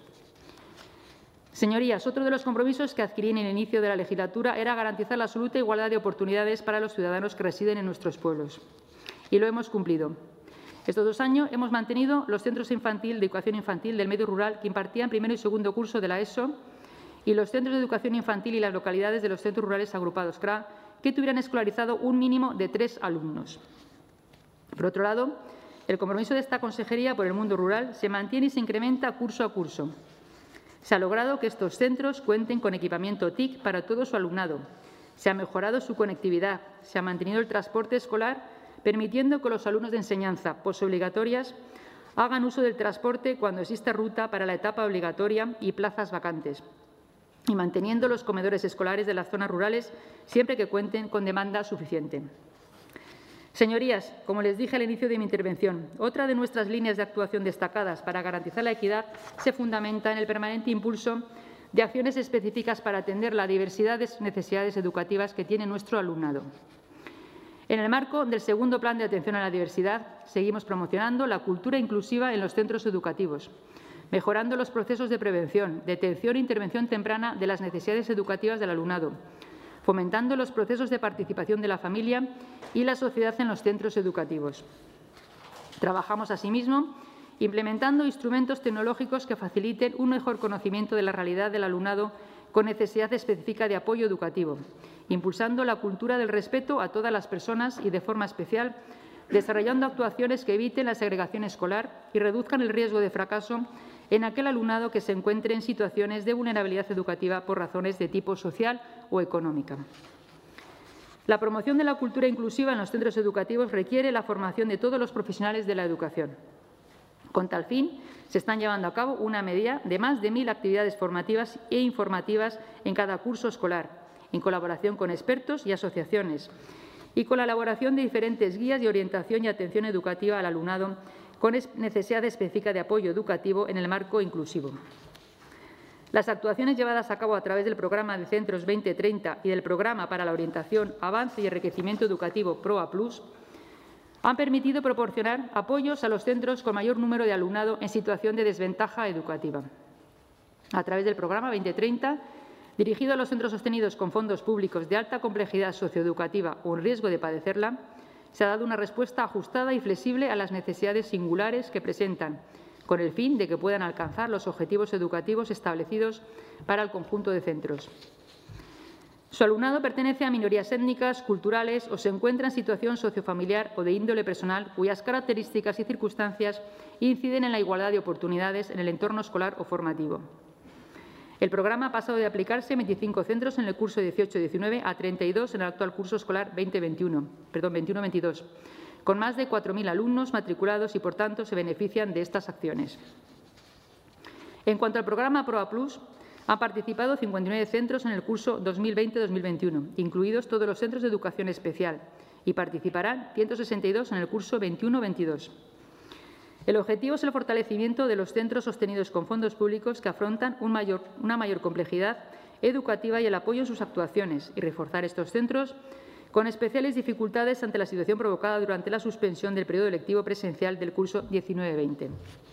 Señorías, otro de los compromisos que adquirí en el inicio de la legislatura era garantizar la absoluta igualdad de oportunidades para los ciudadanos que residen en nuestros pueblos. Y lo hemos cumplido. Estos 2 años hemos mantenido los centros de educación infantil del medio rural que impartían primero y segundo curso de la ESO y los centros de educación infantil y las localidades de los centros rurales agrupados CRA que tuvieran escolarizado un mínimo de 3 alumnos. Por otro lado, el compromiso de esta consejería por el mundo rural se mantiene y se incrementa curso a curso. Se ha logrado que estos centros cuenten con equipamiento TIC para todo su alumnado. Se ha mejorado su conectividad. Se ha mantenido el transporte escolar, permitiendo que los alumnos de enseñanza posobligatorias hagan uso del transporte cuando exista ruta para la etapa obligatoria y plazas vacantes, y manteniendo los comedores escolares de las zonas rurales siempre que cuenten con demanda suficiente. Señorías, como les dije al inicio de mi intervención, otra de nuestras líneas de actuación destacadas para garantizar la equidad se fundamenta en el permanente impulso de acciones específicas para atender la diversidad de necesidades educativas que tiene nuestro alumnado. En el marco del segundo Plan de Atención a la Diversidad, seguimos promocionando la cultura inclusiva en los centros educativos, mejorando los procesos de prevención, detención e intervención temprana de las necesidades educativas del alumnado, fomentando los procesos de participación de la familia y la sociedad en los centros educativos. Trabajamos, asimismo, implementando instrumentos tecnológicos que faciliten un mejor conocimiento de la realidad del alumnado con necesidad específica de apoyo educativo, impulsando la cultura del respeto a todas las personas y, de forma especial, desarrollando actuaciones que eviten la segregación escolar y reduzcan el riesgo de fracaso en aquel alumnado que se encuentre en situaciones de vulnerabilidad educativa por razones de tipo social o económica. La promoción de la cultura inclusiva en los centros educativos requiere la formación de todos los profesionales de la educación. Con tal fin, se están llevando a cabo una media de más de 1.000 actividades formativas e informativas en cada curso escolar, en colaboración con expertos y asociaciones, y con la elaboración de diferentes guías de orientación y atención educativa al alumnado con necesidad específica de apoyo educativo en el marco inclusivo. Las actuaciones llevadas a cabo a través del Programa de Centros 2030 y del Programa para la Orientación, Avance y Enriquecimiento Educativo PROA Plus han permitido proporcionar apoyos a los centros con mayor número de alumnado en situación de desventaja educativa. A través del Programa 2030, dirigido a los centros sostenidos con fondos públicos de alta complejidad socioeducativa o en riesgo de padecerla, se ha dado una respuesta ajustada y flexible a las necesidades singulares que presentan, con el fin de que puedan alcanzar los objetivos educativos establecidos para el conjunto de centros. Su alumnado pertenece a minorías étnicas, culturales o se encuentra en situación sociofamiliar o de índole personal cuyas características y circunstancias inciden en la igualdad de oportunidades en el entorno escolar o formativo. El programa ha pasado de aplicarse en 25 centros en el curso 18-19 a 32 en el actual curso escolar 21-22, con más de 4.000 alumnos matriculados y, por tanto, se benefician de estas acciones. En cuanto al programa PROA Plus, han participado 59 centros en el curso 2020-2021, incluidos todos los centros de educación especial, y participarán 162 en el curso 21-22. El objetivo es el fortalecimiento de los centros sostenidos con fondos públicos que afrontan una mayor complejidad educativa y el apoyo en sus actuaciones, y reforzar estos centros con especiales dificultades ante la situación provocada durante la suspensión del periodo lectivo presencial del curso 19-20.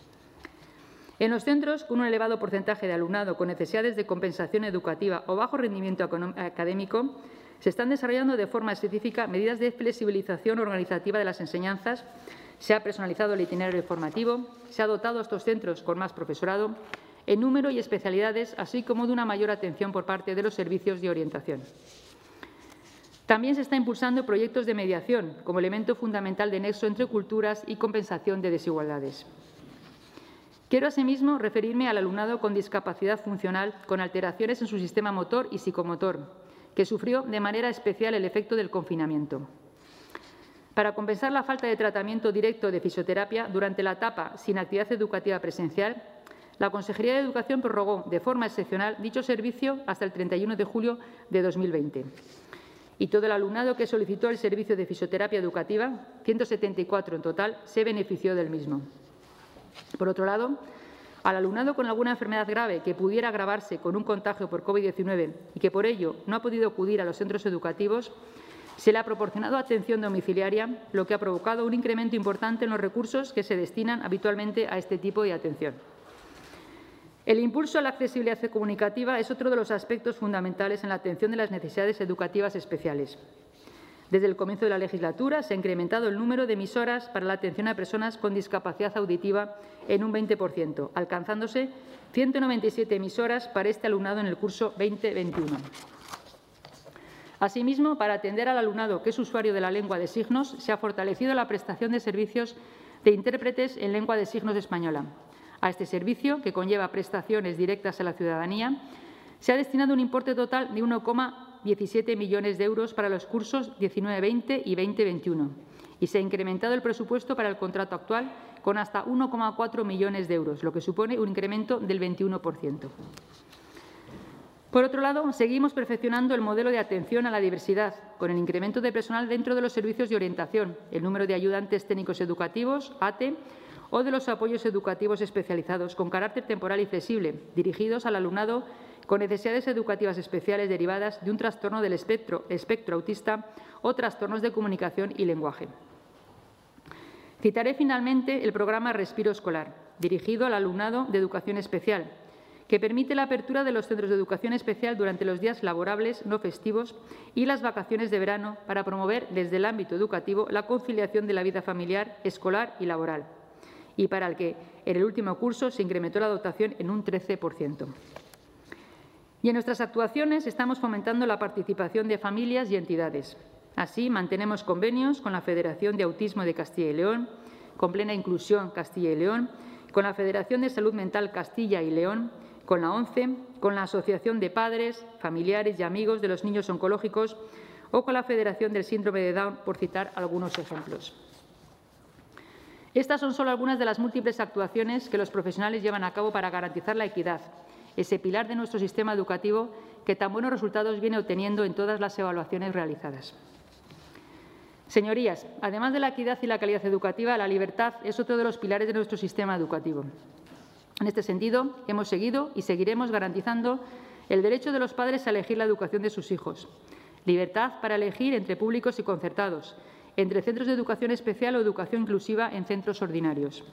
En los centros con un elevado porcentaje de alumnado con necesidades de compensación educativa o bajo rendimiento académico, Se están desarrollando de forma específica medidas de flexibilización organizativa de las enseñanzas, se ha personalizado el itinerario formativo, se ha dotado a estos centros con más profesorado, en número y especialidades, así como de una mayor atención por parte de los servicios de orientación. También se está impulsando proyectos de mediación como elemento fundamental de nexo entre culturas y compensación de desigualdades. Quiero asimismo referirme al alumnado con discapacidad funcional con alteraciones en su sistema motor y psicomotor, que sufrió de manera especial el efecto del confinamiento. Para compensar la falta de tratamiento directo de fisioterapia durante la etapa sin actividad educativa presencial, la Consejería de Educación prorrogó de forma excepcional dicho servicio hasta el 31 de julio de 2020. Y todo el alumnado que solicitó el servicio de fisioterapia educativa, 174 en total, se benefició del mismo. Por otro lado, al alumnado con alguna enfermedad grave que pudiera agravarse con un contagio por COVID-19 y que por ello no ha podido acudir a los centros educativos, se le ha proporcionado atención domiciliaria, lo que ha provocado un incremento importante en los recursos que se destinan habitualmente a este tipo de atención. El impulso a la accesibilidad comunicativa es otro de los aspectos fundamentales en la atención de las necesidades educativas especiales. Desde el comienzo de la legislatura se ha incrementado el número de emisoras para la atención a personas con discapacidad auditiva en un 20%, alcanzándose 197 emisoras para este alumnado en el curso 2021. Asimismo, para atender al alumnado que es usuario de la lengua de signos, se ha fortalecido la prestación de servicios de intérpretes en lengua de signos española. A este servicio, que conlleva prestaciones directas a la ciudadanía, se ha destinado un importe total de 1,17 millones de euros para los cursos 19-20 y 20-21 y se ha incrementado el presupuesto para el contrato actual con hasta 1,4 millones de euros, lo que supone un incremento del 21%. Por otro lado, seguimos perfeccionando el modelo de atención a la diversidad, con el incremento de personal dentro de los servicios de orientación, el número de ayudantes técnicos educativos, ATE, o de los apoyos educativos especializados con carácter temporal y flexible, dirigidos al alumnado con necesidades educativas especiales derivadas de un trastorno del espectro autista o trastornos de comunicación y lenguaje. Citaré finalmente el programa Respiro Escolar, dirigido al alumnado de educación especial, que permite la apertura de los centros de educación especial durante los días laborables no festivos y las vacaciones de verano para promover desde el ámbito educativo la conciliación de la vida familiar, escolar y laboral, y para el que en el último curso se incrementó la dotación en un 13%. Y en nuestras actuaciones estamos fomentando la participación de familias y entidades. Así, mantenemos convenios con la Federación de Autismo de Castilla y León, con Plena Inclusión Castilla y León, con la Federación de Salud Mental Castilla y León, con la ONCE, con la Asociación de Padres, Familiares y Amigos de los Niños Oncológicos o con la Federación del Síndrome de Down, por citar algunos ejemplos. Estas son solo algunas de las múltiples actuaciones que los profesionales llevan a cabo para garantizar la equidad, ese pilar de nuestro sistema educativo que tan buenos resultados viene obteniendo en todas las evaluaciones realizadas. Señorías, además de la equidad y la calidad educativa, la libertad es otro de los pilares de nuestro sistema educativo. En este sentido, hemos seguido y seguiremos garantizando el derecho de los padres a elegir la educación de sus hijos, libertad para elegir entre públicos y concertados, entre centros de educación especial o educación inclusiva en centros ordinarios.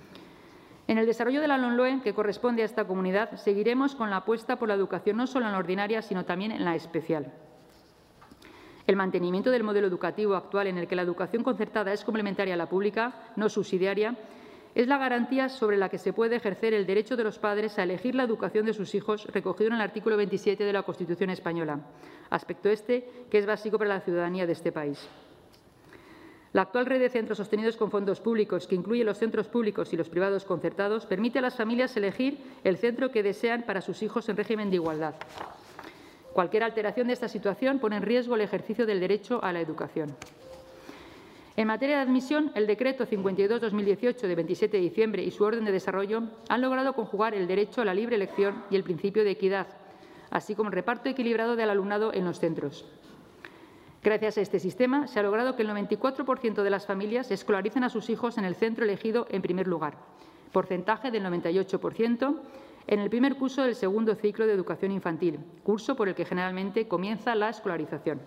En el desarrollo de la LOMLOE, que corresponde a esta comunidad, seguiremos con la apuesta por la educación no solo en la ordinaria, sino también en la especial. El mantenimiento del modelo educativo actual en el que la educación concertada es complementaria a la pública, no subsidiaria, es la garantía sobre la que se puede ejercer el derecho de los padres a elegir la educación de sus hijos recogido en el artículo 27 de la Constitución española, aspecto este que es básico para la ciudadanía de este país. La actual red de centros sostenidos con fondos públicos, que incluye los centros públicos y los privados concertados, permite a las familias elegir el centro que desean para sus hijos en régimen de igualdad. Cualquier alteración de esta situación pone en riesgo el ejercicio del derecho a la educación. En materia de admisión, el Decreto 52/2018 de 27 de diciembre y su orden de desarrollo han logrado conjugar el derecho a la libre elección y el principio de equidad, así como el reparto equilibrado del alumnado en los centros. Gracias a este sistema, se ha logrado que el 94% de las familias escolaricen a sus hijos en el centro elegido en primer lugar, porcentaje del 98%, en el primer curso del segundo ciclo de educación infantil, curso por el que generalmente comienza la escolarización.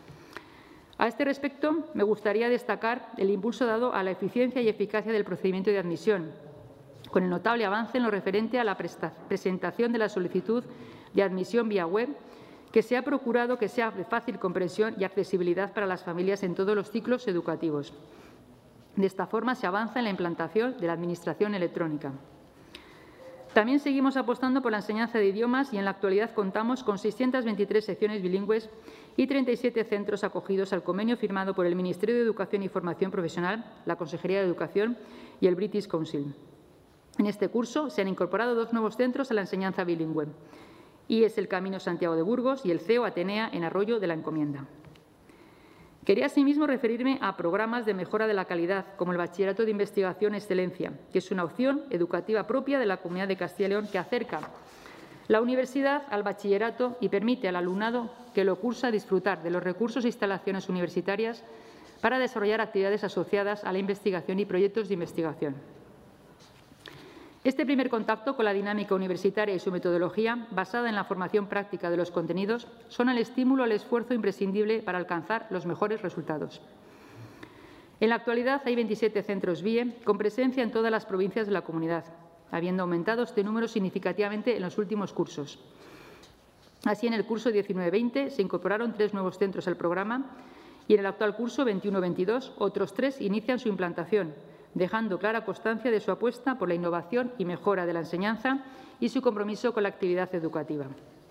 A este respecto, me gustaría destacar el impulso dado a la eficiencia y eficacia del procedimiento de admisión, con el notable avance en lo referente a la presentación de la solicitud de admisión vía web, que se ha procurado que sea de fácil comprensión y accesibilidad para las familias en todos los ciclos educativos. De esta forma se avanza en la implantación de la Administración electrónica. También seguimos apostando por la enseñanza de idiomas y en la actualidad contamos con 623 secciones bilingües y 37 centros acogidos al convenio firmado por el Ministerio de Educación y Formación Profesional, la Consejería de Educación y el British Council. En este curso se han incorporado 2 nuevos centros a la enseñanza bilingüe, y es el Camino Santiago de Burgos y el CEO Atenea en Arroyo de la Encomienda. Quería asimismo referirme a programas de mejora de la calidad, como el Bachillerato de Investigación Excelencia, que es una opción educativa propia de la Comunidad de Castilla y León que acerca la universidad al bachillerato y permite al alumnado que lo cursa disfrutar de los recursos e instalaciones universitarias para desarrollar actividades asociadas a la investigación y proyectos de investigación. Este primer contacto con la dinámica universitaria y su metodología, basada en la formación práctica de los contenidos, son el estímulo al esfuerzo imprescindible para alcanzar los mejores resultados. En la actualidad hay 27 centros BIE con presencia en todas las provincias de la comunidad, habiendo aumentado este número significativamente en los últimos cursos. Así, en el curso 19-20 se incorporaron 3 nuevos centros al programa y en el actual curso 21-22 otros 3 inician su implantación, dejando clara constancia de su apuesta por la innovación y mejora de la enseñanza y su compromiso con la actividad educativa.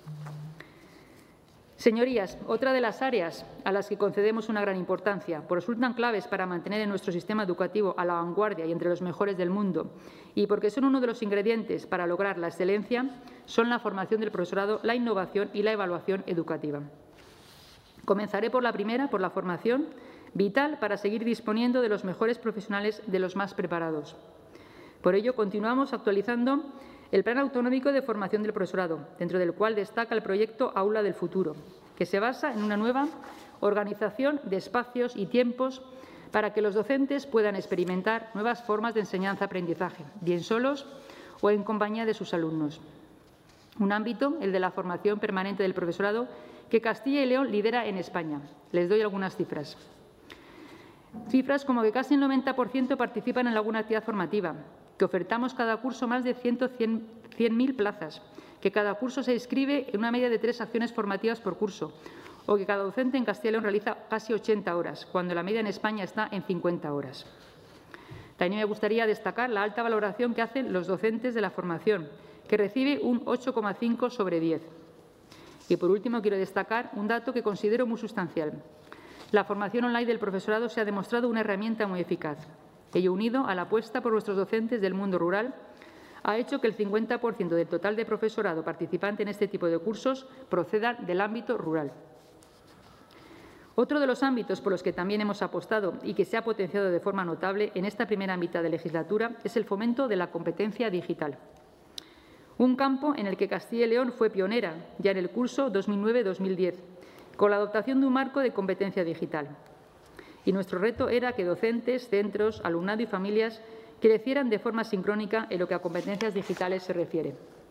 Señorías, otra de las áreas a las que concedemos una gran importancia, pues resultan claves para mantener en nuestro sistema educativo a la vanguardia y entre los mejores del mundo, y porque son uno de los ingredientes para lograr la excelencia, son la formación del profesorado, la innovación y la evaluación educativa. Comenzaré por la primera, por la formación, vital para seguir disponiendo de los mejores profesionales, de los más preparados. Por ello, continuamos actualizando el Plan Autonómico de Formación del Profesorado, dentro del cual destaca el proyecto Aula del Futuro, que se basa en una nueva organización de espacios y tiempos para que los docentes puedan experimentar nuevas formas de enseñanza-aprendizaje, bien solos o en compañía de sus alumnos. Un ámbito, el de la formación permanente del profesorado, que Castilla y León lidera en España. Les doy algunas cifras. Cifras como que casi el 90% participan en alguna actividad formativa, que ofertamos cada curso más de 100.000 plazas, que cada curso se inscribe en una media de 3 acciones formativas por curso, o que cada docente en Castilla y León realiza casi 80 horas, cuando la media en España está en 50 horas. También me gustaría destacar la alta valoración que hacen los docentes de la formación, que recibe un 8,5 sobre 10. Y, por último, quiero destacar un dato que considero muy sustancial. La formación online del profesorado se ha demostrado una herramienta muy eficaz. Ello, unido a la apuesta por nuestros docentes del mundo rural, ha hecho que el 50% del total de profesorado participante en este tipo de cursos procedan del ámbito rural. Otro de los ámbitos por los que también hemos apostado y que se ha potenciado de forma notable en esta primera mitad de legislatura es el fomento de la competencia digital. Un campo en el que Castilla y León fue pionera ya en el curso 2009-2010, con la adoptación de un marco de competencia digital. Y nuestro reto era que docentes, centros, alumnado y familias crecieran de forma sincrónica en lo que a competencias digitales se refiere.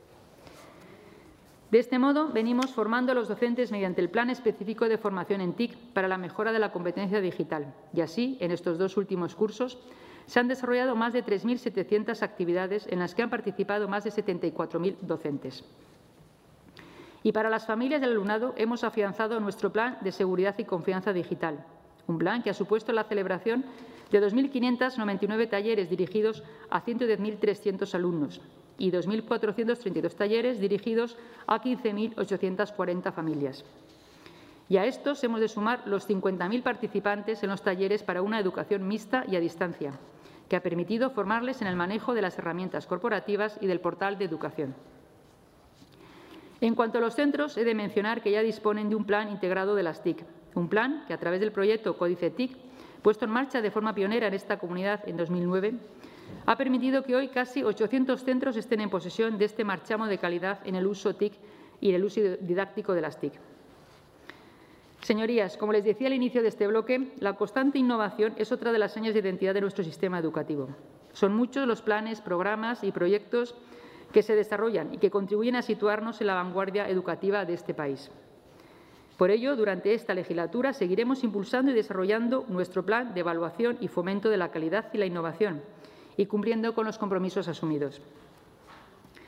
De este modo, venimos formando a los docentes mediante el Plan Específico de Formación en TIC para la mejora de la competencia digital. Y así, en estos 2 últimos cursos, se han desarrollado más de 3.700 actividades en las que han participado más de 74.000 docentes. Y para las familias del alumnado hemos afianzado nuestro Plan de Seguridad y Confianza Digital, un plan que ha supuesto la celebración de 2.599 talleres dirigidos a 110.300 alumnos y 2.432 talleres dirigidos a 15.840 familias. Y a estos hemos de sumar los 50.000 participantes en los talleres para una educación mixta y a distancia, que ha permitido formarles en el manejo de las herramientas corporativas y del portal de educación. En cuanto a los centros, he de mencionar que ya disponen de un plan integrado de las TIC, un plan que, a través del proyecto Códice TIC, puesto en marcha de forma pionera en esta comunidad en 2009, ha permitido que hoy casi 800 centros estén en posesión de este marchamo de calidad en el uso TIC y en el uso didáctico de las TIC. Señorías, como les decía al inicio de este bloque, la constante innovación es otra de las señas de identidad de nuestro sistema educativo. Son muchos los planes, programas y proyectos que se desarrollan y que contribuyen a situarnos en la vanguardia educativa de este país. Por ello, durante esta legislatura seguiremos impulsando y desarrollando nuestro plan de evaluación y fomento de la calidad y la innovación y cumpliendo con los compromisos asumidos.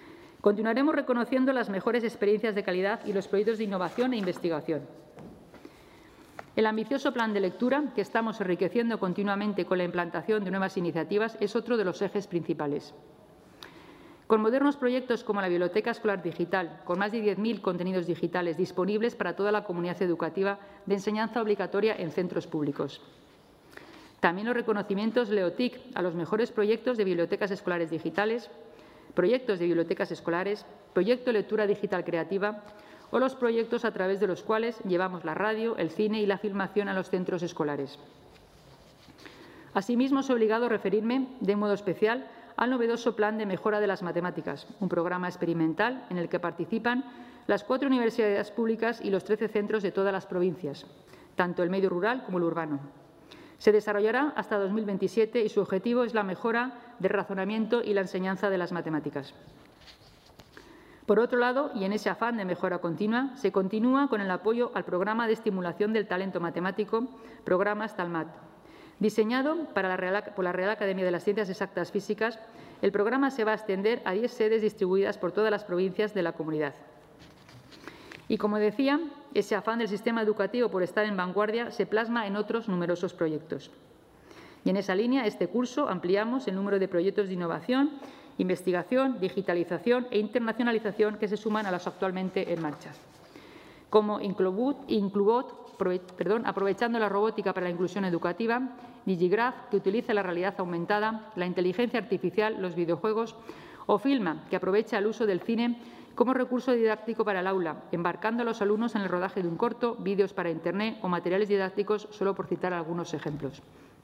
Continuaremos reconociendo las mejores experiencias de calidad y los proyectos de innovación e investigación. El ambicioso plan de lectura, que estamos enriqueciendo continuamente con la implantación de nuevas iniciativas, es otro de los ejes principales. Con modernos proyectos como la Biblioteca Escolar Digital, con más de 10.000 contenidos digitales disponibles para toda la comunidad educativa de enseñanza obligatoria en centros públicos. También los reconocimientos LEOTIC a los mejores proyectos de bibliotecas escolares digitales, proyectos de bibliotecas escolares, proyecto Lectura Digital Creativa o los proyectos a través de los cuales llevamos la radio, el cine y la filmación a los centros escolares. Asimismo, soy obligado a referirme de modo especial al novedoso Plan de Mejora de las Matemáticas, un programa experimental en el que participan las 4 universidades públicas y los 13 centros de todas las provincias, tanto el medio rural como el urbano. Se desarrollará hasta 2027 y su objetivo es la mejora del razonamiento y la enseñanza de las matemáticas. Por otro lado, y en ese afán de mejora continua, se continúa con el apoyo al Programa de Estimulación del Talento Matemático, programa STALMAT. Diseñado por la Real Academia de las Ciencias Exactas Físicas, el programa se va a extender a 10 sedes distribuidas por todas las provincias de la comunidad. Y, como decía, ese afán del sistema educativo por estar en vanguardia se plasma en otros numerosos proyectos. Y en esa línea, este curso ampliamos el número de proyectos de innovación, investigación, digitalización e internacionalización que se suman a los actualmente en marcha, como Inclubot, aprovechando la robótica para la inclusión educativa, Digigraph, que utiliza la realidad aumentada, la inteligencia artificial, los videojuegos, o Filma, que aprovecha el uso del cine como recurso didáctico para el aula, embarcando a los alumnos en el rodaje de un corto, vídeos para Internet o materiales didácticos, solo por citar algunos ejemplos.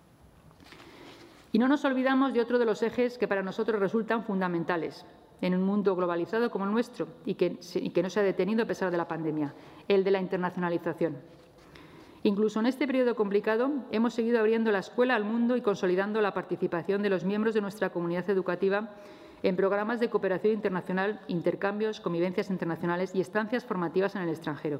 Y no nos olvidamos de otro de los ejes que para nosotros resultan fundamentales en un mundo globalizado como el nuestro y que no se ha detenido a pesar de la pandemia, el de la internacionalización. Incluso en este periodo complicado hemos seguido abriendo la escuela al mundo y consolidando la participación de los miembros de nuestra comunidad educativa en programas de cooperación internacional, intercambios, convivencias internacionales y estancias formativas en el extranjero,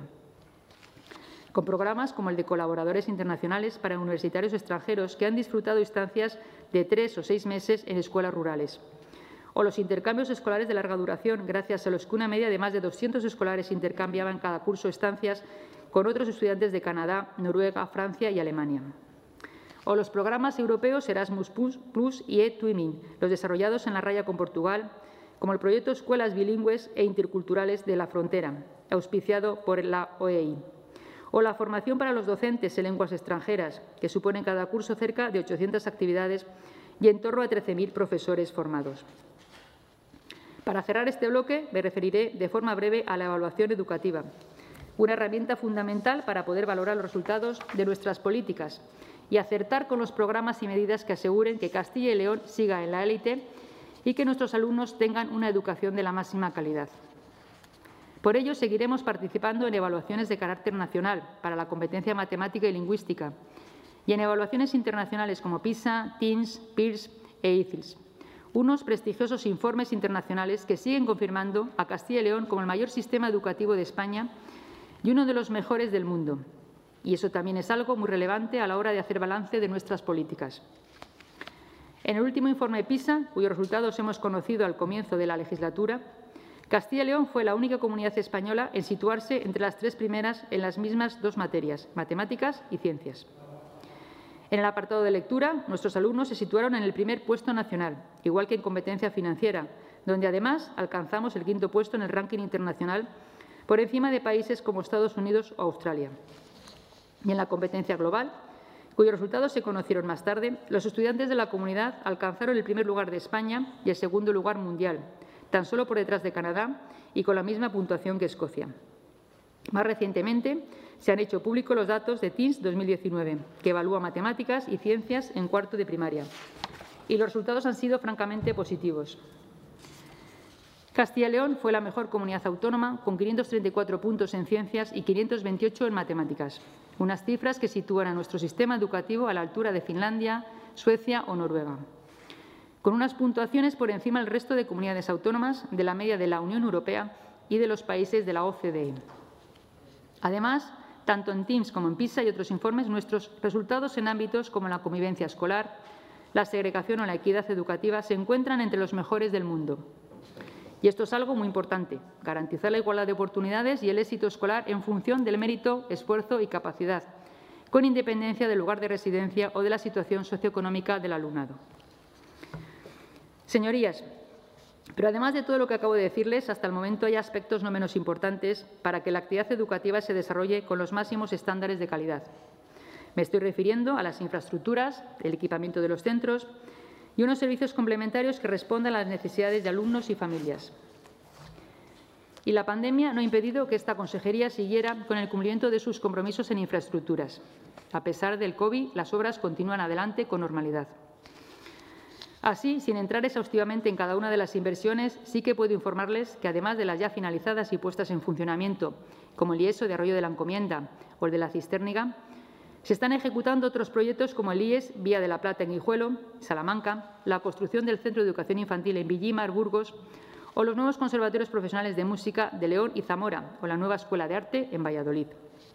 con programas como el de colaboradores internacionales para universitarios extranjeros que han disfrutado estancias de 3 o 6 meses en escuelas rurales, o los intercambios escolares de larga duración, gracias a los que una media de más de 200 escolares intercambiaban cada curso estancias con otros estudiantes de Canadá, Noruega, Francia y Alemania. O los programas europeos Erasmus Plus y eTwinning, los desarrollados en la raya con Portugal, como el proyecto Escuelas Bilingües e Interculturales de la Frontera, auspiciado por la OEI. O la formación para los docentes en lenguas extranjeras, que supone en cada curso cerca de 800 actividades y en torno a 13.000 profesores formados. Para cerrar este bloque, me referiré de forma breve a la evaluación educativa, una herramienta fundamental para poder valorar los resultados de nuestras políticas y acertar con los programas y medidas que aseguren que Castilla y León siga en la élite y que nuestros alumnos tengan una educación de la máxima calidad. Por ello, seguiremos participando en evaluaciones de carácter nacional para la competencia matemática y lingüística y en evaluaciones internacionales como PISA, TIMSS, PIRLS e ICILS, unos prestigiosos informes internacionales que siguen confirmando a Castilla y León como el mayor sistema educativo de España y uno de los mejores del mundo. Y eso también es algo muy relevante a la hora de hacer balance de nuestras políticas. En el último informe PISA, cuyos resultados hemos conocido al comienzo de la legislatura, Castilla y León fue la única comunidad española en situarse entre las 3 primeras en las mismas 2 materias, matemáticas y ciencias. En el apartado de lectura, nuestros alumnos se situaron en el primer puesto nacional, igual que en competencia financiera, donde además alcanzamos el 5º puesto en el ranking internacional, por encima de países como Estados Unidos o Australia. Y en la competencia global, cuyos resultados se conocieron más tarde, los estudiantes de la comunidad alcanzaron el primer lugar de España y el 2º lugar mundial, tan solo por detrás de Canadá y con la misma puntuación que Escocia. Más recientemente, se han hecho públicos los datos de TIMSS 2019, que evalúa matemáticas y ciencias en 4º de primaria, y los resultados han sido francamente positivos. Castilla y León fue la mejor comunidad autónoma, con 534 puntos en ciencias y 528 en matemáticas, unas cifras que sitúan a nuestro sistema educativo a la altura de Finlandia, Suecia o Noruega, con unas puntuaciones por encima del resto de comunidades autónomas de la media de la Unión Europea y de los países de la OCDE. Además, tanto en TIMSS como en PISA y otros informes, nuestros resultados en ámbitos como la convivencia escolar, la segregación o la equidad educativa se encuentran entre los mejores del mundo. Y esto es algo muy importante, garantizar la igualdad de oportunidades y el éxito escolar en función del mérito, esfuerzo y capacidad, con independencia del lugar de residencia o de la situación socioeconómica del alumnado. Señorías, pero además de todo lo que acabo de decirles, hasta el momento hay aspectos no menos importantes para que la actividad educativa se desarrolle con los máximos estándares de calidad. Me estoy refiriendo a las infraestructuras, el equipamiento de los centros y unos servicios complementarios que respondan a las necesidades de alumnos y familias. Y la pandemia no ha impedido que esta consejería siguiera con el cumplimiento de sus compromisos en infraestructuras. A pesar del COVID, las obras continúan adelante con normalidad. Así, sin entrar exhaustivamente en cada una de las inversiones, sí que puedo informarles que, además de las ya finalizadas y puestas en funcionamiento, como el IESO de Arroyo de la Encomienda o el de la Cisterniga, se están ejecutando otros proyectos como el IES Vía de la Plata en Guijuelo, Salamanca, la construcción del Centro de Educación Infantil en Villimar, Burgos, o los nuevos conservatorios profesionales de música de León y Zamora, o la nueva Escuela de Arte en Valladolid.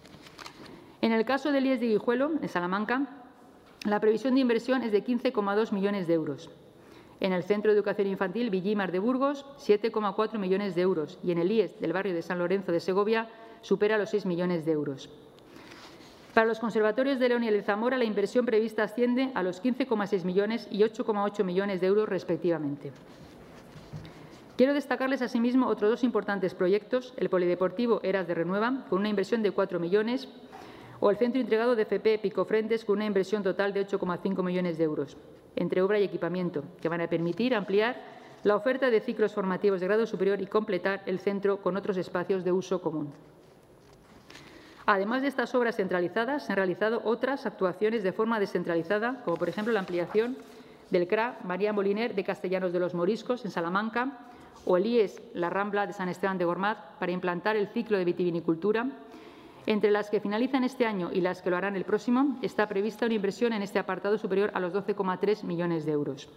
En el caso del IES de Guijuelo, en Salamanca, la previsión de inversión es de 15,2 millones de euros. En el Centro de Educación Infantil Villimar de Burgos, 7,4 millones de euros. Y en el IES del barrio de San Lorenzo de Segovia supera los 6 millones de euros. Para los conservatorios de León y el de Zamora, la inversión prevista asciende a los 15,6 millones y 8,8 millones de euros respectivamente. Quiero destacarles asimismo otros dos importantes proyectos, el Polideportivo Eras de Renueva, con una inversión de 4 millones, o el Centro Integrado de FP Picofrentes, con una inversión total de 8,5 millones de euros, entre obra y equipamiento, que van a permitir ampliar la oferta de ciclos formativos de grado superior y completar el centro con otros espacios de uso común. Además de estas obras centralizadas, se han realizado otras actuaciones de forma descentralizada, como por ejemplo la ampliación del CRA María Moliner de Castellanos de los Moriscos, en Salamanca, o el IES La Rambla de San Esteban de Gormaz, para implantar el ciclo de vitivinicultura. Entre las que finalizan este año y las que lo harán el próximo, está prevista una inversión en este apartado superior a los 12,3 millones de euros.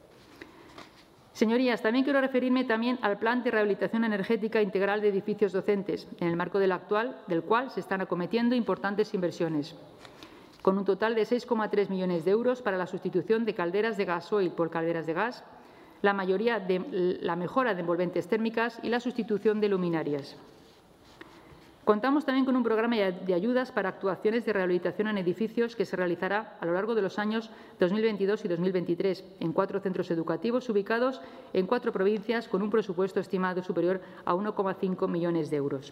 Señorías, también quiero referirme también al Plan de Rehabilitación Energética Integral de Edificios Docentes, en el marco del cual se están acometiendo importantes inversiones, con un total de 6,3 millones de euros para la sustitución de calderas de gasoil por calderas de gas, la mejora de envolventes térmicas y la sustitución de luminarias. Contamos también con un programa de ayudas para actuaciones de rehabilitación en edificios que se realizará a lo largo de los años 2022 y 2023 en 4 centros educativos ubicados en 4 provincias con un presupuesto estimado superior a 1,5 millones de euros.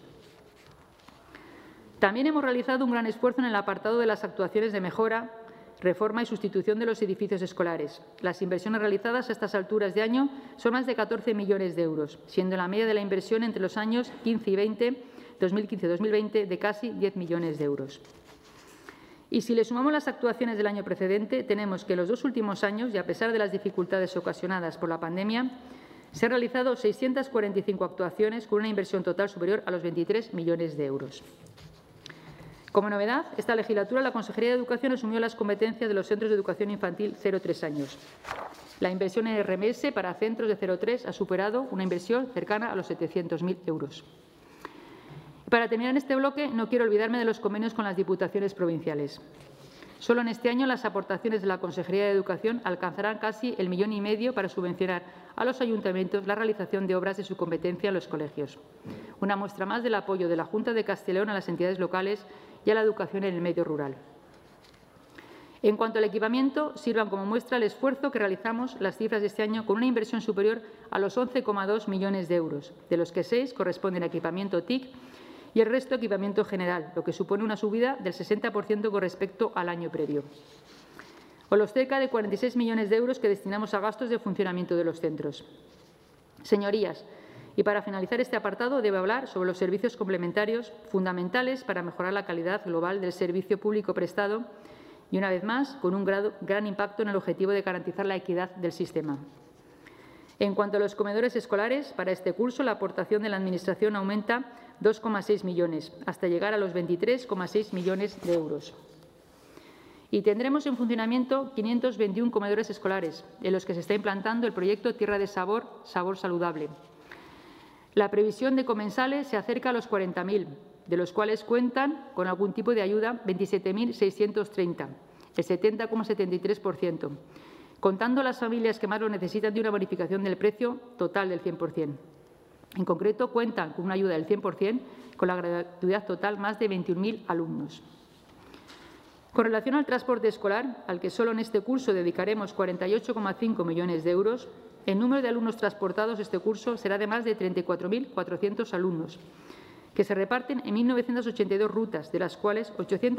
También hemos realizado un gran esfuerzo en el apartado de las actuaciones de mejora, reforma y sustitución de los edificios escolares. Las inversiones realizadas a estas alturas de año son más de 14 millones de euros, siendo la media de la inversión entre los años 15 y 2015-2020 de casi 10 millones de euros. Y si le sumamos las actuaciones del año precedente, tenemos que en los 2 últimos años, y a pesar de las dificultades ocasionadas por la pandemia, se han realizado 645 actuaciones con una inversión total superior a los 23 millones de euros. Como novedad, esta legislatura la Consejería de Educación asumió las competencias de los centros de educación infantil 0-3 años. La inversión en RMS para centros de 0-3 ha superado una inversión cercana a los 700.000 euros. Para terminar en este bloque, no quiero olvidarme de los convenios con las diputaciones provinciales. Solo en este año las aportaciones de la Consejería de Educación alcanzarán casi el 1,5 millones para subvencionar a los ayuntamientos la realización de obras de su competencia en los colegios. Una muestra más del apoyo de la Junta de Castilla y León a las entidades locales y a la educación en el medio rural. En cuanto al equipamiento, sirvan como muestra el esfuerzo que realizamos las cifras de este año con una inversión superior a los 11,2 millones de euros, de los que 6 corresponden a equipamiento TIC y el resto equipamiento general, lo que supone una subida del 60% con respecto al año previo. O los cerca de 46 millones de euros que destinamos a gastos de funcionamiento de los centros. Señorías, y para finalizar este apartado, debo hablar sobre los servicios complementarios fundamentales para mejorar la calidad global del servicio público prestado y, una vez más, con un gran impacto en el objetivo de garantizar la equidad del sistema. En cuanto a los comedores escolares, para este curso la aportación de la Administración aumenta 2,6 millones, hasta llegar a los 23,6 millones de euros. Y tendremos en funcionamiento 521 comedores escolares, en los que se está implantando el proyecto Tierra de Sabor, Sabor Saludable. La previsión de comensales se acerca a los 40.000, de los cuales cuentan con algún tipo de ayuda 27.630, el 70,73%, contando las familias que más lo necesitan de una bonificación del precio total del 100%. En concreto, cuentan con una ayuda del 100%, con la gratuidad total más de 21.000 alumnos. Con relación al transporte escolar, al que solo en este curso dedicaremos 48,5 millones de euros, el número de alumnos transportados este curso será de más de 34.400 alumnos, que se reparten en 1.982 rutas, de las cuales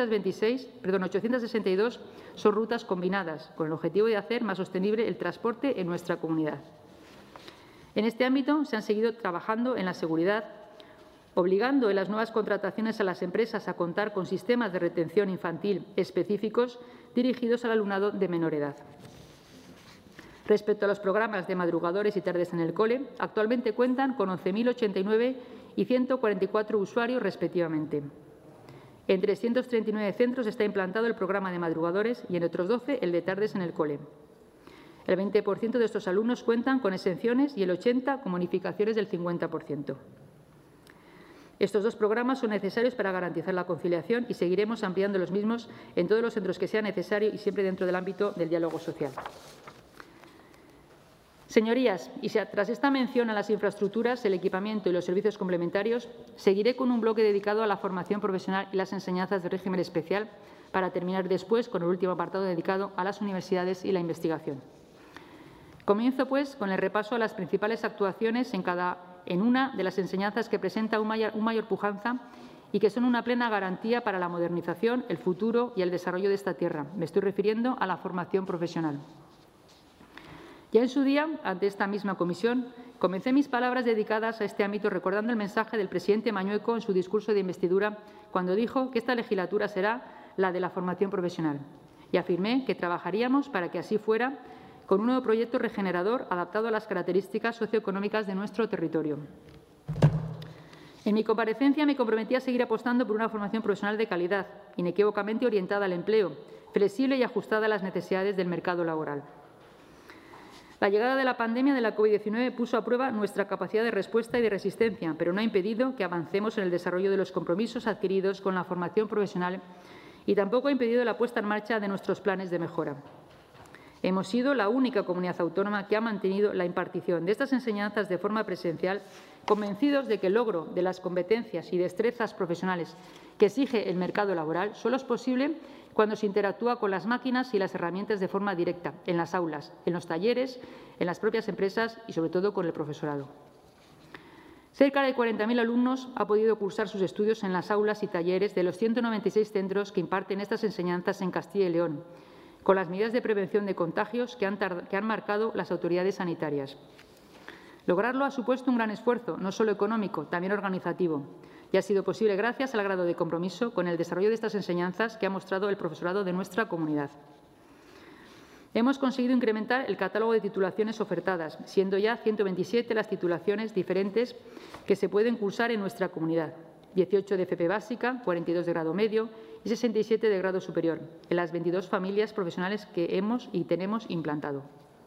862 son rutas combinadas, con el objetivo de hacer más sostenible el transporte en nuestra comunidad. En este ámbito se han seguido trabajando en la seguridad, obligando en las nuevas contrataciones a las empresas a contar con sistemas de retención infantil específicos dirigidos al alumnado de menor edad. Respecto a los programas de madrugadores y tardes en el cole, actualmente cuentan con 11.089 y 144 usuarios respectivamente. En 339 centros está implantado el programa de madrugadores y en otros 12 el de tardes en el cole. El 20% de estos alumnos cuentan con exenciones y el 80% con bonificaciones del 50%. Estos dos programas son necesarios para garantizar la conciliación y seguiremos ampliando los mismos en todos los centros que sea necesario y siempre dentro del ámbito del diálogo social. Señorías, y tras esta mención a las infraestructuras, el equipamiento y los servicios complementarios, seguiré con un bloque dedicado a la formación profesional y las enseñanzas de régimen especial, para terminar después con el último apartado dedicado a las universidades y la investigación. Comienzo, pues, con el repaso a las principales actuaciones en una de las enseñanzas que presenta un mayor pujanza y que son una plena garantía para la modernización, el futuro y el desarrollo de esta tierra. Me estoy refiriendo a la formación profesional. Ya en su día, ante esta misma comisión, comencé mis palabras dedicadas a este ámbito recordando el mensaje del presidente Mañueco en su discurso de investidura, cuando dijo que esta legislatura será la de la formación profesional. Y afirmé que trabajaríamos para que así fuera, con un nuevo proyecto regenerador adaptado a las características socioeconómicas de nuestro territorio. En mi comparecencia me comprometí a seguir apostando por una formación profesional de calidad, inequívocamente orientada al empleo, flexible y ajustada a las necesidades del mercado laboral. La llegada de la pandemia de la COVID-19 puso a prueba nuestra capacidad de respuesta y de resistencia, pero no ha impedido que avancemos en el desarrollo de los compromisos adquiridos con la formación profesional y tampoco ha impedido la puesta en marcha de nuestros planes de mejora. Hemos sido la única comunidad autónoma que ha mantenido la impartición de estas enseñanzas de forma presencial, convencidos de que el logro de las competencias y destrezas profesionales que exige el mercado laboral solo es posible cuando se interactúa con las máquinas y las herramientas de forma directa, en las aulas, en los talleres, en las propias empresas y, sobre todo, con el profesorado. Cerca de 40.000 alumnos han podido cursar sus estudios en las aulas y talleres de los 196 centros que imparten estas enseñanzas en Castilla y León, con las medidas de prevención de contagios que han marcado las autoridades sanitarias. Lograrlo ha supuesto un gran esfuerzo, no solo económico, también organizativo, y ha sido posible gracias al grado de compromiso con el desarrollo de estas enseñanzas que ha mostrado el profesorado de nuestra comunidad. Hemos conseguido incrementar el catálogo de titulaciones ofertadas, siendo ya 127 las titulaciones diferentes que se pueden cursar en nuestra comunidad, 18 de FP básica, 42 de grado medio y 67 de grado superior, en las 22 familias profesionales que hemos y tenemos implantado.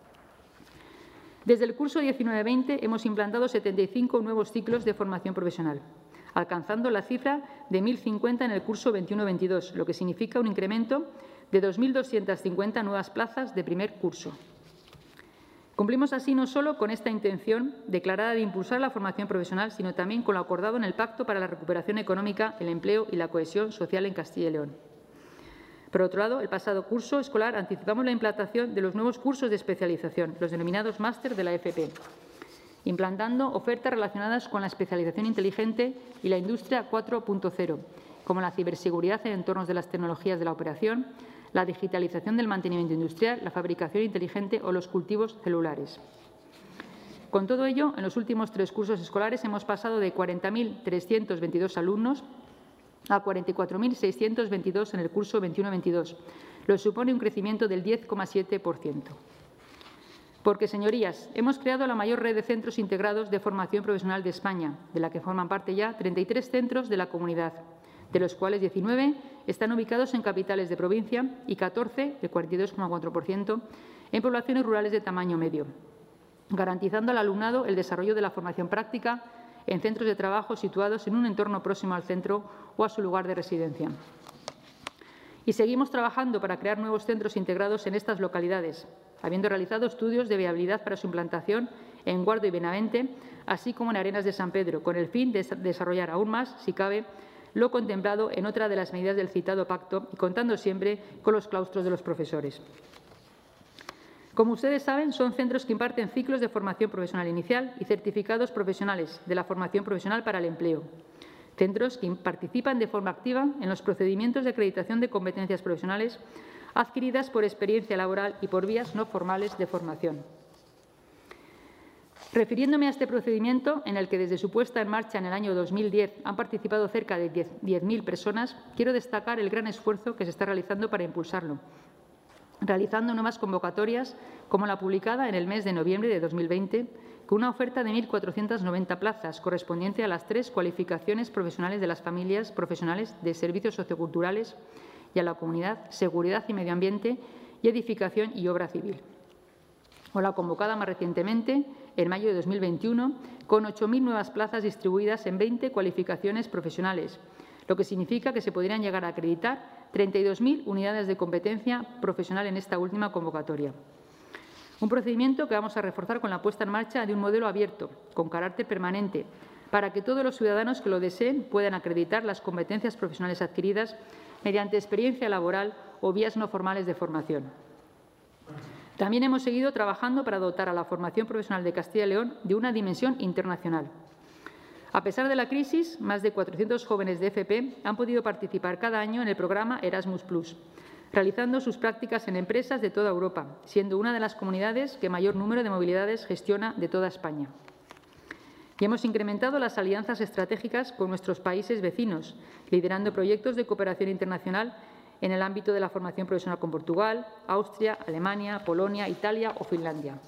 Desde el curso 19-20 hemos implantado 75 nuevos ciclos de formación profesional, alcanzando la cifra de 1.050 en el curso 21-22, lo que significa un incremento de 2.250 nuevas plazas de primer curso. Cumplimos así no solo con esta intención declarada de impulsar la formación profesional, sino también con lo acordado en el Pacto para la Recuperación Económica, el Empleo y la Cohesión Social en Castilla y León. Por otro lado, el pasado curso escolar anticipamos la implantación de los nuevos cursos de especialización, los denominados máster de la FP, implantando ofertas relacionadas con la especialización inteligente y la industria 4.0, como la ciberseguridad en entornos de las tecnologías de la operación, la digitalización del mantenimiento industrial, la fabricación inteligente o los cultivos celulares. Con todo ello, en los últimos 3 cursos escolares hemos pasado de 40.322 alumnos a 44.622 en el curso 21-22, lo que supone un crecimiento del 10,7%. Porque, señorías, hemos creado la mayor red de centros integrados de formación profesional de España, de la que forman parte ya 33 centros de la comunidad, de los cuales 19 están ubicados en capitales de provincia y 14, el 42,4%, en poblaciones rurales de tamaño medio, garantizando al alumnado el desarrollo de la formación práctica en centros de trabajo situados en un entorno próximo al centro o a su lugar de residencia. Y seguimos trabajando para crear nuevos centros integrados en estas localidades, habiendo realizado estudios de viabilidad para su implantación en Guardo y Benavente, así como en Arenas de San Pedro, con el fin de desarrollar aún más, si cabe, lo contemplado en otra de las medidas del citado pacto y contando siempre con los claustros de los profesores. Como ustedes saben, son centros que imparten ciclos de formación profesional inicial y certificados profesionales de la formación profesional para el empleo. Centros que participan de forma activa en los procedimientos de acreditación de competencias profesionales adquiridas por experiencia laboral y por vías no formales de formación. Refiriéndome a este procedimiento, en el que desde su puesta en marcha en el año 2010 han participado cerca de 10.000 personas, quiero destacar el gran esfuerzo que se está realizando para impulsarlo, realizando nuevas convocatorias, como la publicada en el mes de noviembre de 2020, con una oferta de 1.490 plazas, correspondiente a las 3 cualificaciones profesionales de las familias profesionales de servicios socioculturales y a la comunidad, seguridad y medio ambiente y edificación y obra civil. O la convocada más recientemente, en mayo de 2021, con 8.000 nuevas plazas distribuidas en 20 cualificaciones profesionales, lo que significa que se podrían llegar a acreditar 32.000 unidades de competencia profesional en esta última convocatoria. Un procedimiento que vamos a reforzar con la puesta en marcha de un modelo abierto, con carácter permanente, para que todos los ciudadanos que lo deseen puedan acreditar las competencias profesionales adquiridas mediante experiencia laboral o vías no formales de formación. También hemos seguido trabajando para dotar a la formación profesional de Castilla y León de una dimensión internacional. A pesar de la crisis, más de 400 jóvenes de FP han podido participar cada año en el programa Erasmus+, realizando sus prácticas en empresas de toda Europa, siendo una de las comunidades que mayor número de movilidades gestiona de toda España. Y hemos incrementado las alianzas estratégicas con nuestros países vecinos, liderando proyectos de cooperación internacional en el ámbito de la formación profesional con Portugal, Austria, Alemania, Polonia, Italia o Finlandia.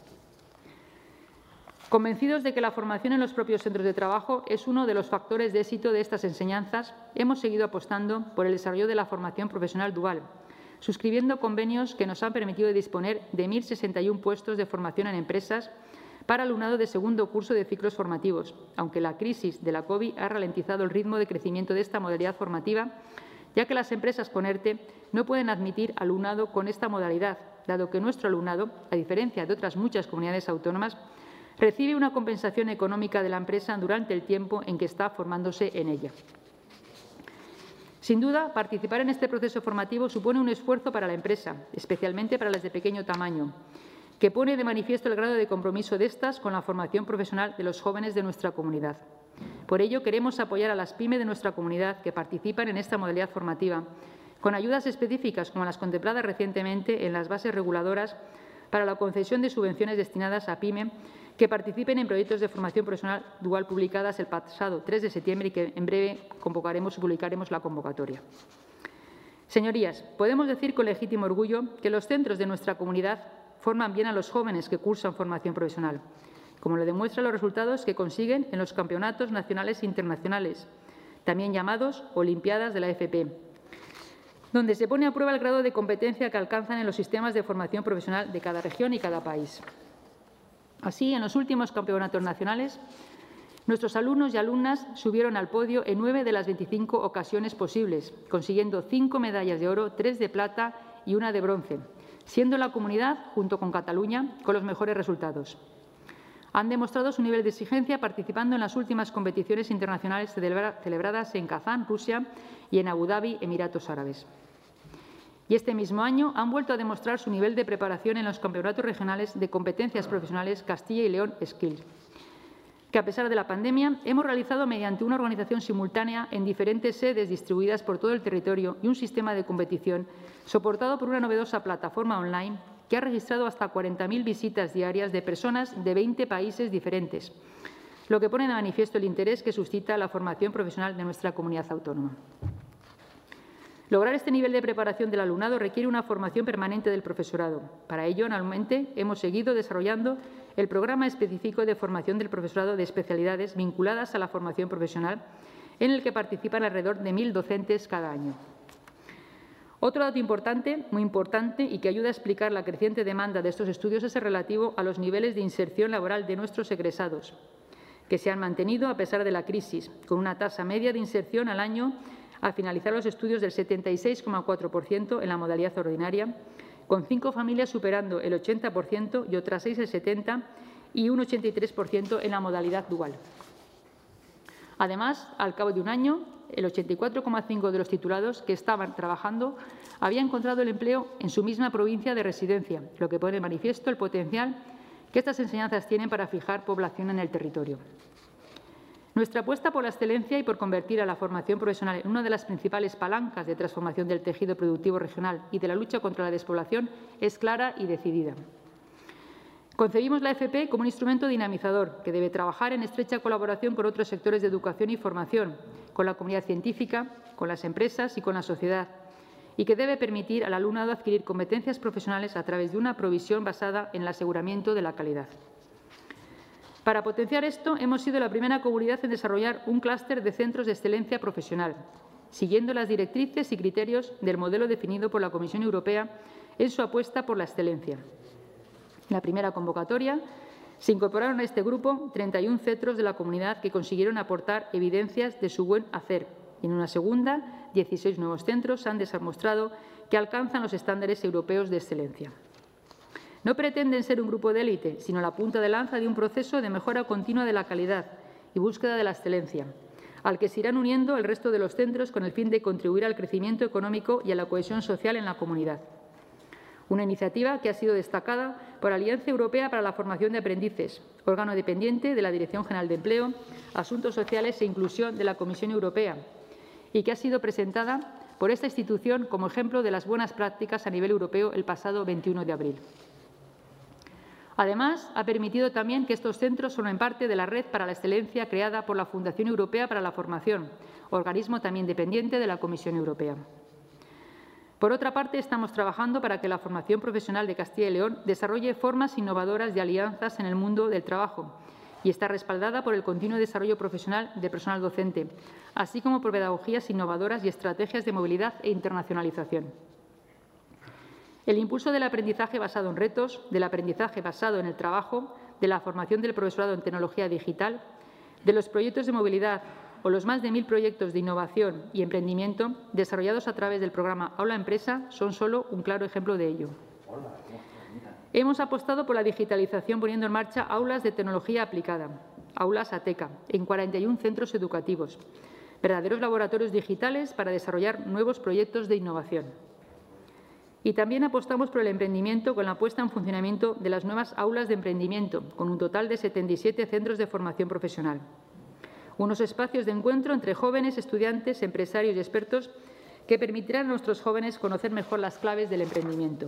Convencidos de que la formación en los propios centros de trabajo es uno de los factores de éxito de estas enseñanzas, hemos seguido apostando por el desarrollo de la formación profesional dual, suscribiendo convenios que nos han permitido disponer de 1.061 puestos de formación en empresas para alumnado de segundo curso de ciclos formativos, aunque la crisis de la COVID ha ralentizado el ritmo de crecimiento de esta modalidad formativa, ya que las empresas con ERTE no pueden admitir alumnado con esta modalidad, dado que nuestro alumnado, a diferencia de otras muchas comunidades autónomas, recibe una compensación económica de la empresa durante el tiempo en que está formándose en ella. Sin duda, participar en este proceso formativo supone un esfuerzo para la empresa, especialmente para las de pequeño tamaño, que pone de manifiesto el grado de compromiso de estas con la formación profesional de los jóvenes de nuestra comunidad. Por ello, queremos apoyar a las pymes de nuestra comunidad que participan en esta modalidad formativa, con ayudas específicas como las contempladas recientemente en las bases reguladoras para la concesión de subvenciones destinadas a pyme que participen en proyectos de formación profesional dual publicadas el pasado 3 de septiembre y que en breve convocaremos y publicaremos la convocatoria. Señorías, podemos decir con legítimo orgullo que los centros de nuestra comunidad forman bien a los jóvenes que cursan formación profesional, como lo demuestran los resultados que consiguen en los campeonatos nacionales e internacionales, también llamados Olimpiadas de la FP, donde se pone a prueba el grado de competencia que alcanzan en los sistemas de formación profesional de cada región y cada país. Así, en los últimos campeonatos nacionales, nuestros alumnos y alumnas subieron al podio en 9 de las 25 ocasiones posibles, consiguiendo 5 medallas de oro, 3 de plata y 1 de bronce, siendo la comunidad, junto con Cataluña, con los mejores resultados. Han demostrado su nivel de exigencia participando en las últimas competiciones internacionales celebradas en Kazán, Rusia, y en Abu Dhabi, Emiratos Árabes. Y este mismo año han vuelto a demostrar su nivel de preparación en los campeonatos regionales de competencias profesionales Castilla y León Skills, que a pesar de la pandemia hemos realizado mediante una organización simultánea en diferentes sedes distribuidas por todo el territorio y un sistema de competición soportado por una novedosa plataforma online que ha registrado hasta 40.000 visitas diarias de personas de 20 países diferentes, lo que pone de manifiesto el interés que suscita la formación profesional de nuestra comunidad autónoma. Lograr este nivel de preparación del alumnado requiere una formación permanente del profesorado. Para ello, anualmente, hemos seguido desarrollando el programa específico de formación del profesorado de especialidades vinculadas a la formación profesional, en el que participan alrededor de 1.000 docentes cada año. Otro dato importante, muy importante, y que ayuda a explicar la creciente demanda de estos estudios es el relativo a los niveles de inserción laboral de nuestros egresados, que se han mantenido a pesar de la crisis, con una tasa media de inserción al año al finalizar los estudios del 76,4% en la modalidad ordinaria, con 5 familias superando el 80% y otras 6 el 70% y un 83% en la modalidad dual. Además, al cabo de un año, el 84,5% de los titulados que estaban trabajando había encontrado el empleo en su misma provincia de residencia, lo que pone de manifiesto el potencial que estas enseñanzas tienen para fijar población en el territorio. Nuestra apuesta por la excelencia y por convertir a la formación profesional en una de las principales palancas de transformación del tejido productivo regional y de la lucha contra la despoblación es clara y decidida. Concebimos la FP como un instrumento dinamizador que debe trabajar en estrecha colaboración con otros sectores de educación y formación, con la comunidad científica, con las empresas y con la sociedad, y que debe permitir al alumnado adquirir competencias profesionales a través de una provisión basada en el aseguramiento de la calidad. Para potenciar esto, hemos sido la primera comunidad en desarrollar un clúster de centros de excelencia profesional, siguiendo las directrices y criterios del modelo definido por la Comisión Europea en su apuesta por la excelencia. En la primera convocatoria se incorporaron a este grupo 31 centros de la comunidad que consiguieron aportar evidencias de su buen hacer. Y en una segunda, 16 nuevos centros han demostrado que alcanzan los estándares europeos de excelencia. No pretenden ser un grupo de élite, sino la punta de lanza de un proceso de mejora continua de la calidad y búsqueda de la excelencia, al que se irán uniendo el resto de los centros con el fin de contribuir al crecimiento económico y a la cohesión social en la comunidad. Una iniciativa que ha sido destacada por la Alianza Europea para la Formación de Aprendices, órgano dependiente de la Dirección General de Empleo, Asuntos Sociales e Inclusión de la Comisión Europea, y que ha sido presentada por esta institución como ejemplo de las buenas prácticas a nivel europeo el pasado 21 de abril. Además, ha permitido también que estos centros formen parte de la Red para la Excelencia creada por la Fundación Europea para la Formación, organismo también dependiente de la Comisión Europea. Por otra parte, estamos trabajando para que la formación profesional de Castilla y León desarrolle formas innovadoras de alianzas en el mundo del trabajo y está respaldada por el continuo desarrollo profesional de personal docente, así como por pedagogías innovadoras y estrategias de movilidad e internacionalización. El impulso del aprendizaje basado en retos, del aprendizaje basado en el trabajo, de la formación del profesorado en tecnología digital, de los proyectos de movilidad o los más de 1000 proyectos de innovación y emprendimiento desarrollados a través del programa Aula Empresa son solo un claro ejemplo de ello. Hemos apostado por la digitalización poniendo en marcha aulas de tecnología aplicada, aulas ATECA, en 41 centros educativos, verdaderos laboratorios digitales para desarrollar nuevos proyectos de innovación. Y también apostamos por el emprendimiento con la puesta en funcionamiento de las nuevas aulas de emprendimiento, con un total de 77 centros de formación profesional. Unos espacios de encuentro entre jóvenes, estudiantes, empresarios y expertos que permitirán a nuestros jóvenes conocer mejor las claves del emprendimiento.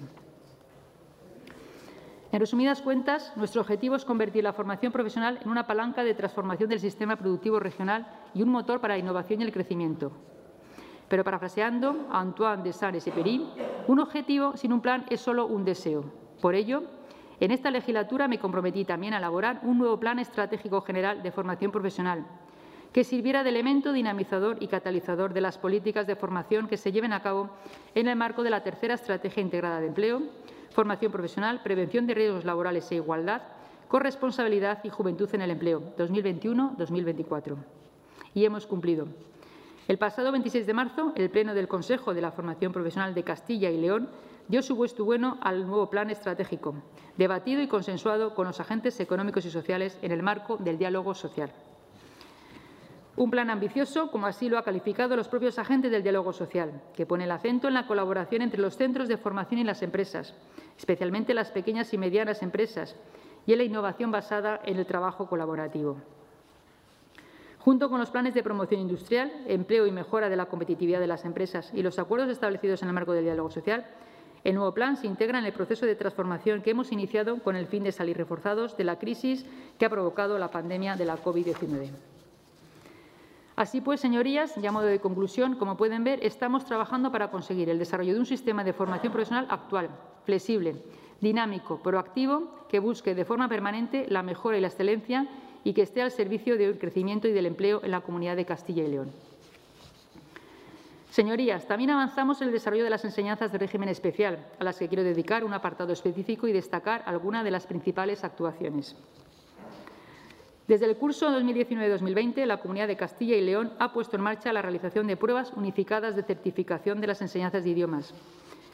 En resumidas cuentas, nuestro objetivo es convertir la formación profesional en una palanca de transformación del sistema productivo regional y un motor para la innovación y el crecimiento. Pero, parafraseando a Antoine de Saint-Exupéry, un objetivo sin un plan es solo un deseo. Por ello, en esta legislatura me comprometí también a elaborar un nuevo Plan Estratégico General de Formación Profesional, que sirviera de elemento dinamizador y catalizador de las políticas de formación que se lleven a cabo en el marco de la tercera Estrategia Integrada de Empleo, Formación Profesional, Prevención de Riesgos Laborales e Igualdad, Corresponsabilidad y Juventud en el Empleo, 2021-2024. Y hemos cumplido. El pasado 26 de marzo, el Pleno del Consejo de la Formación Profesional de Castilla y León dio su visto bueno al nuevo plan estratégico, debatido y consensuado con los agentes económicos y sociales en el marco del diálogo social. Un plan ambicioso, como así lo han calificado los propios agentes del diálogo social, que pone el acento en la colaboración entre los centros de formación y las empresas, especialmente las pequeñas y medianas empresas, y en la innovación basada en el trabajo colaborativo. Junto con los planes de promoción industrial, empleo y mejora de la competitividad de las empresas y los acuerdos establecidos en el marco del diálogo social, el nuevo plan se integra en el proceso de transformación que hemos iniciado con el fin de salir reforzados de la crisis que ha provocado la pandemia de la COVID-19. Así pues, señorías, y a modo de conclusión, como pueden ver, estamos trabajando para conseguir el desarrollo de un sistema de formación profesional actual, flexible, dinámico, proactivo, que busque de forma permanente la mejora y la excelencia y que esté al servicio del crecimiento y del empleo en la Comunidad de Castilla y León. Señorías, también avanzamos en el desarrollo de las enseñanzas de régimen especial, a las que quiero dedicar un apartado específico y destacar algunas de las principales actuaciones. Desde el curso 2019-2020, la Comunidad de Castilla y León ha puesto en marcha la realización de pruebas unificadas de certificación de las enseñanzas de idiomas,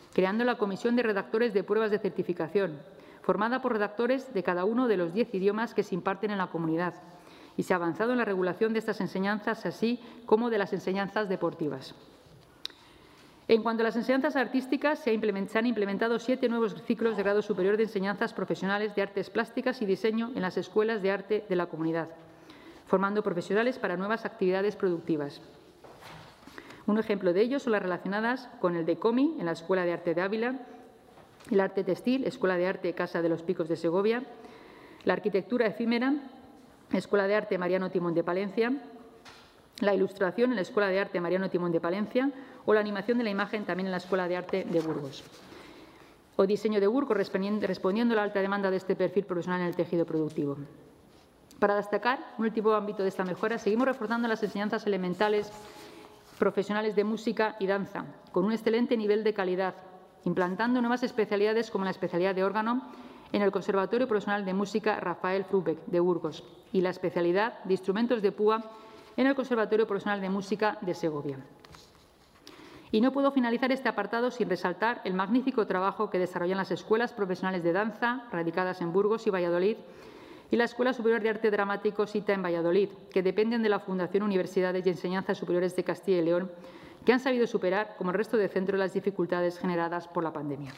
creando la Comisión de Redactores de Pruebas de Certificación, formada por redactores de cada uno de los 10 idiomas que se imparten en la comunidad, y se ha avanzado en la regulación de estas enseñanzas, así como de las enseñanzas deportivas. En cuanto a las enseñanzas artísticas, se han implementado 7 nuevos ciclos de grado superior de enseñanzas profesionales de artes plásticas y diseño en las escuelas de arte de la comunidad, formando profesionales para nuevas actividades productivas. Un ejemplo de ello son las relacionadas con el DECOMI en la Escuela de Arte de Ávila, el arte textil, Escuela de Arte Casa de los Picos de Segovia, la arquitectura efímera, Escuela de Arte Mariano Timón de Palencia, la ilustración en la Escuela de Arte Mariano Timón de Palencia o la animación de la imagen también en la Escuela de Arte de Burgos. O diseño de Burgos, respondiendo a la alta demanda de este perfil profesional en el tejido productivo. Para destacar un último ámbito de esta mejora, seguimos reforzando las enseñanzas elementales profesionales de música y danza, con un excelente nivel de calidad, implantando nuevas especialidades como la especialidad de órgano en el Conservatorio Profesional de Música Rafael Frubeck de Burgos y la especialidad de instrumentos de púa en el Conservatorio Profesional de Música de Segovia. Y no puedo finalizar este apartado sin resaltar el magnífico trabajo que desarrollan las escuelas profesionales de danza, radicadas en Burgos y Valladolid, y la Escuela Superior de Arte Dramático SITA en Valladolid, que dependen de la Fundación Universidades y Enseñanzas Superiores de Castilla y León, que han sabido superar, como el resto de centros, las dificultades generadas por la pandemia.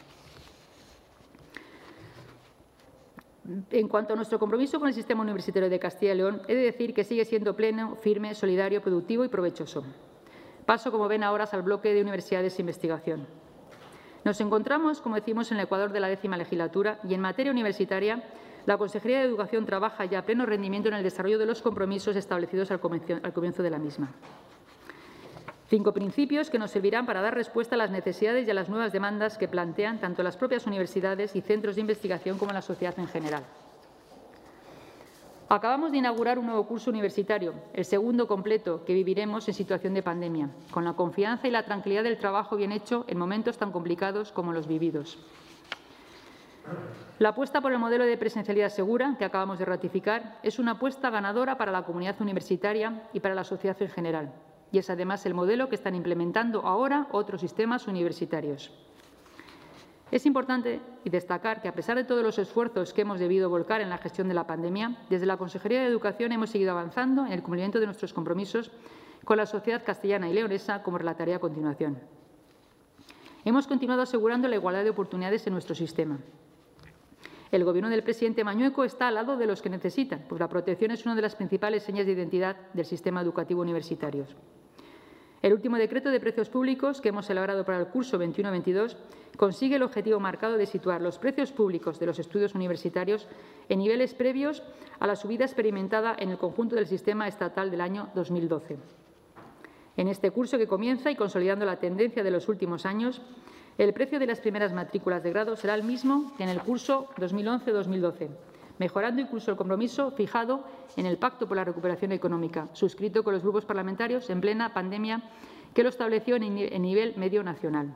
En cuanto a nuestro compromiso con el sistema universitario de Castilla y León, he de decir que sigue siendo pleno, firme, solidario, productivo y provechoso. Paso, como ven ahora, al bloque de universidades e investigación. Nos encontramos, como decimos, en el ecuador de la 10ª legislatura y en materia universitaria, la Consejería de Educación trabaja ya a pleno rendimiento en el desarrollo de los compromisos establecidos al comienzo de la misma. 5 principios que nos servirán para dar respuesta a las necesidades y a las nuevas demandas que plantean tanto las propias universidades y centros de investigación como la sociedad en general. Acabamos de inaugurar un nuevo curso universitario, el segundo completo que viviremos en situación de pandemia, con la confianza y la tranquilidad del trabajo bien hecho en momentos tan complicados como los vividos. La apuesta por el modelo de presencialidad segura, que acabamos de ratificar, es una apuesta ganadora para la comunidad universitaria y para la sociedad en general. Y es además el modelo que están implementando ahora otros sistemas universitarios. Es importante destacar que, a pesar de todos los esfuerzos que hemos debido volcar en la gestión de la pandemia, desde la Consejería de Educación hemos seguido avanzando en el cumplimiento de nuestros compromisos con la sociedad castellana y leonesa, como relataré a continuación. Hemos continuado asegurando la igualdad de oportunidades en nuestro sistema. El Gobierno del presidente Mañueco está al lado de los que necesitan, pues la protección es una de las principales señas de identidad del sistema educativo universitario. El último decreto de precios públicos que hemos elaborado para el curso 21-22 consigue el objetivo marcado de situar los precios públicos de los estudios universitarios en niveles previos a la subida experimentada en el conjunto del sistema estatal del año 2012. En este curso que comienza y consolidando la tendencia de los últimos años, el precio de las primeras matrículas de grado será el mismo que en el curso 2011-2012, mejorando incluso el compromiso fijado en el Pacto por la Recuperación Económica, suscrito con los grupos parlamentarios en plena pandemia, que lo estableció en nivel medio nacional.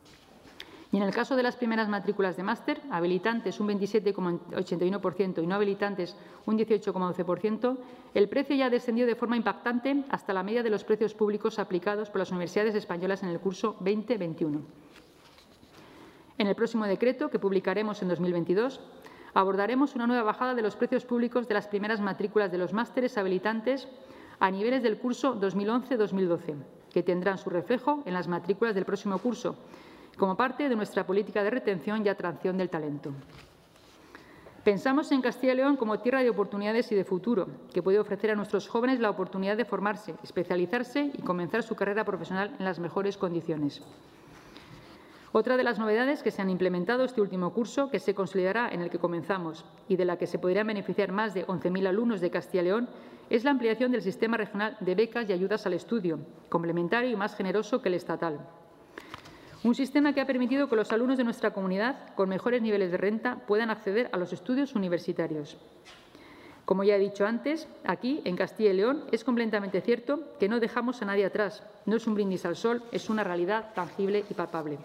Y en el caso de las primeras matrículas de máster, habilitantes un 27,81% y no habilitantes un 18,12%, el precio ya descendió de forma impactante hasta la media de los precios públicos aplicados por las universidades españolas en el curso 2021. En el próximo decreto, que publicaremos en 2022, abordaremos una nueva bajada de los precios públicos de las primeras matrículas de los másteres habilitantes a niveles del curso 2011-2012, que tendrán su reflejo en las matrículas del próximo curso, como parte de nuestra política de retención y atracción del talento. Pensamos en Castilla y León como tierra de oportunidades y de futuro, que puede ofrecer a nuestros jóvenes la oportunidad de formarse, especializarse y comenzar su carrera profesional en las mejores condiciones. Otra de las novedades que se han implementado este último curso, que se consolidará en el que comenzamos y de la que se podrían beneficiar más de 11.000 alumnos de Castilla y León, es la ampliación del sistema regional de becas y ayudas al estudio, complementario y más generoso que el estatal. Un sistema que ha permitido que los alumnos de nuestra comunidad, con mejores niveles de renta, puedan acceder a los estudios universitarios. Como ya he dicho antes, aquí, en Castilla y León, es completamente cierto que no dejamos a nadie atrás. No es un brindis al sol, es una realidad tangible y palpable.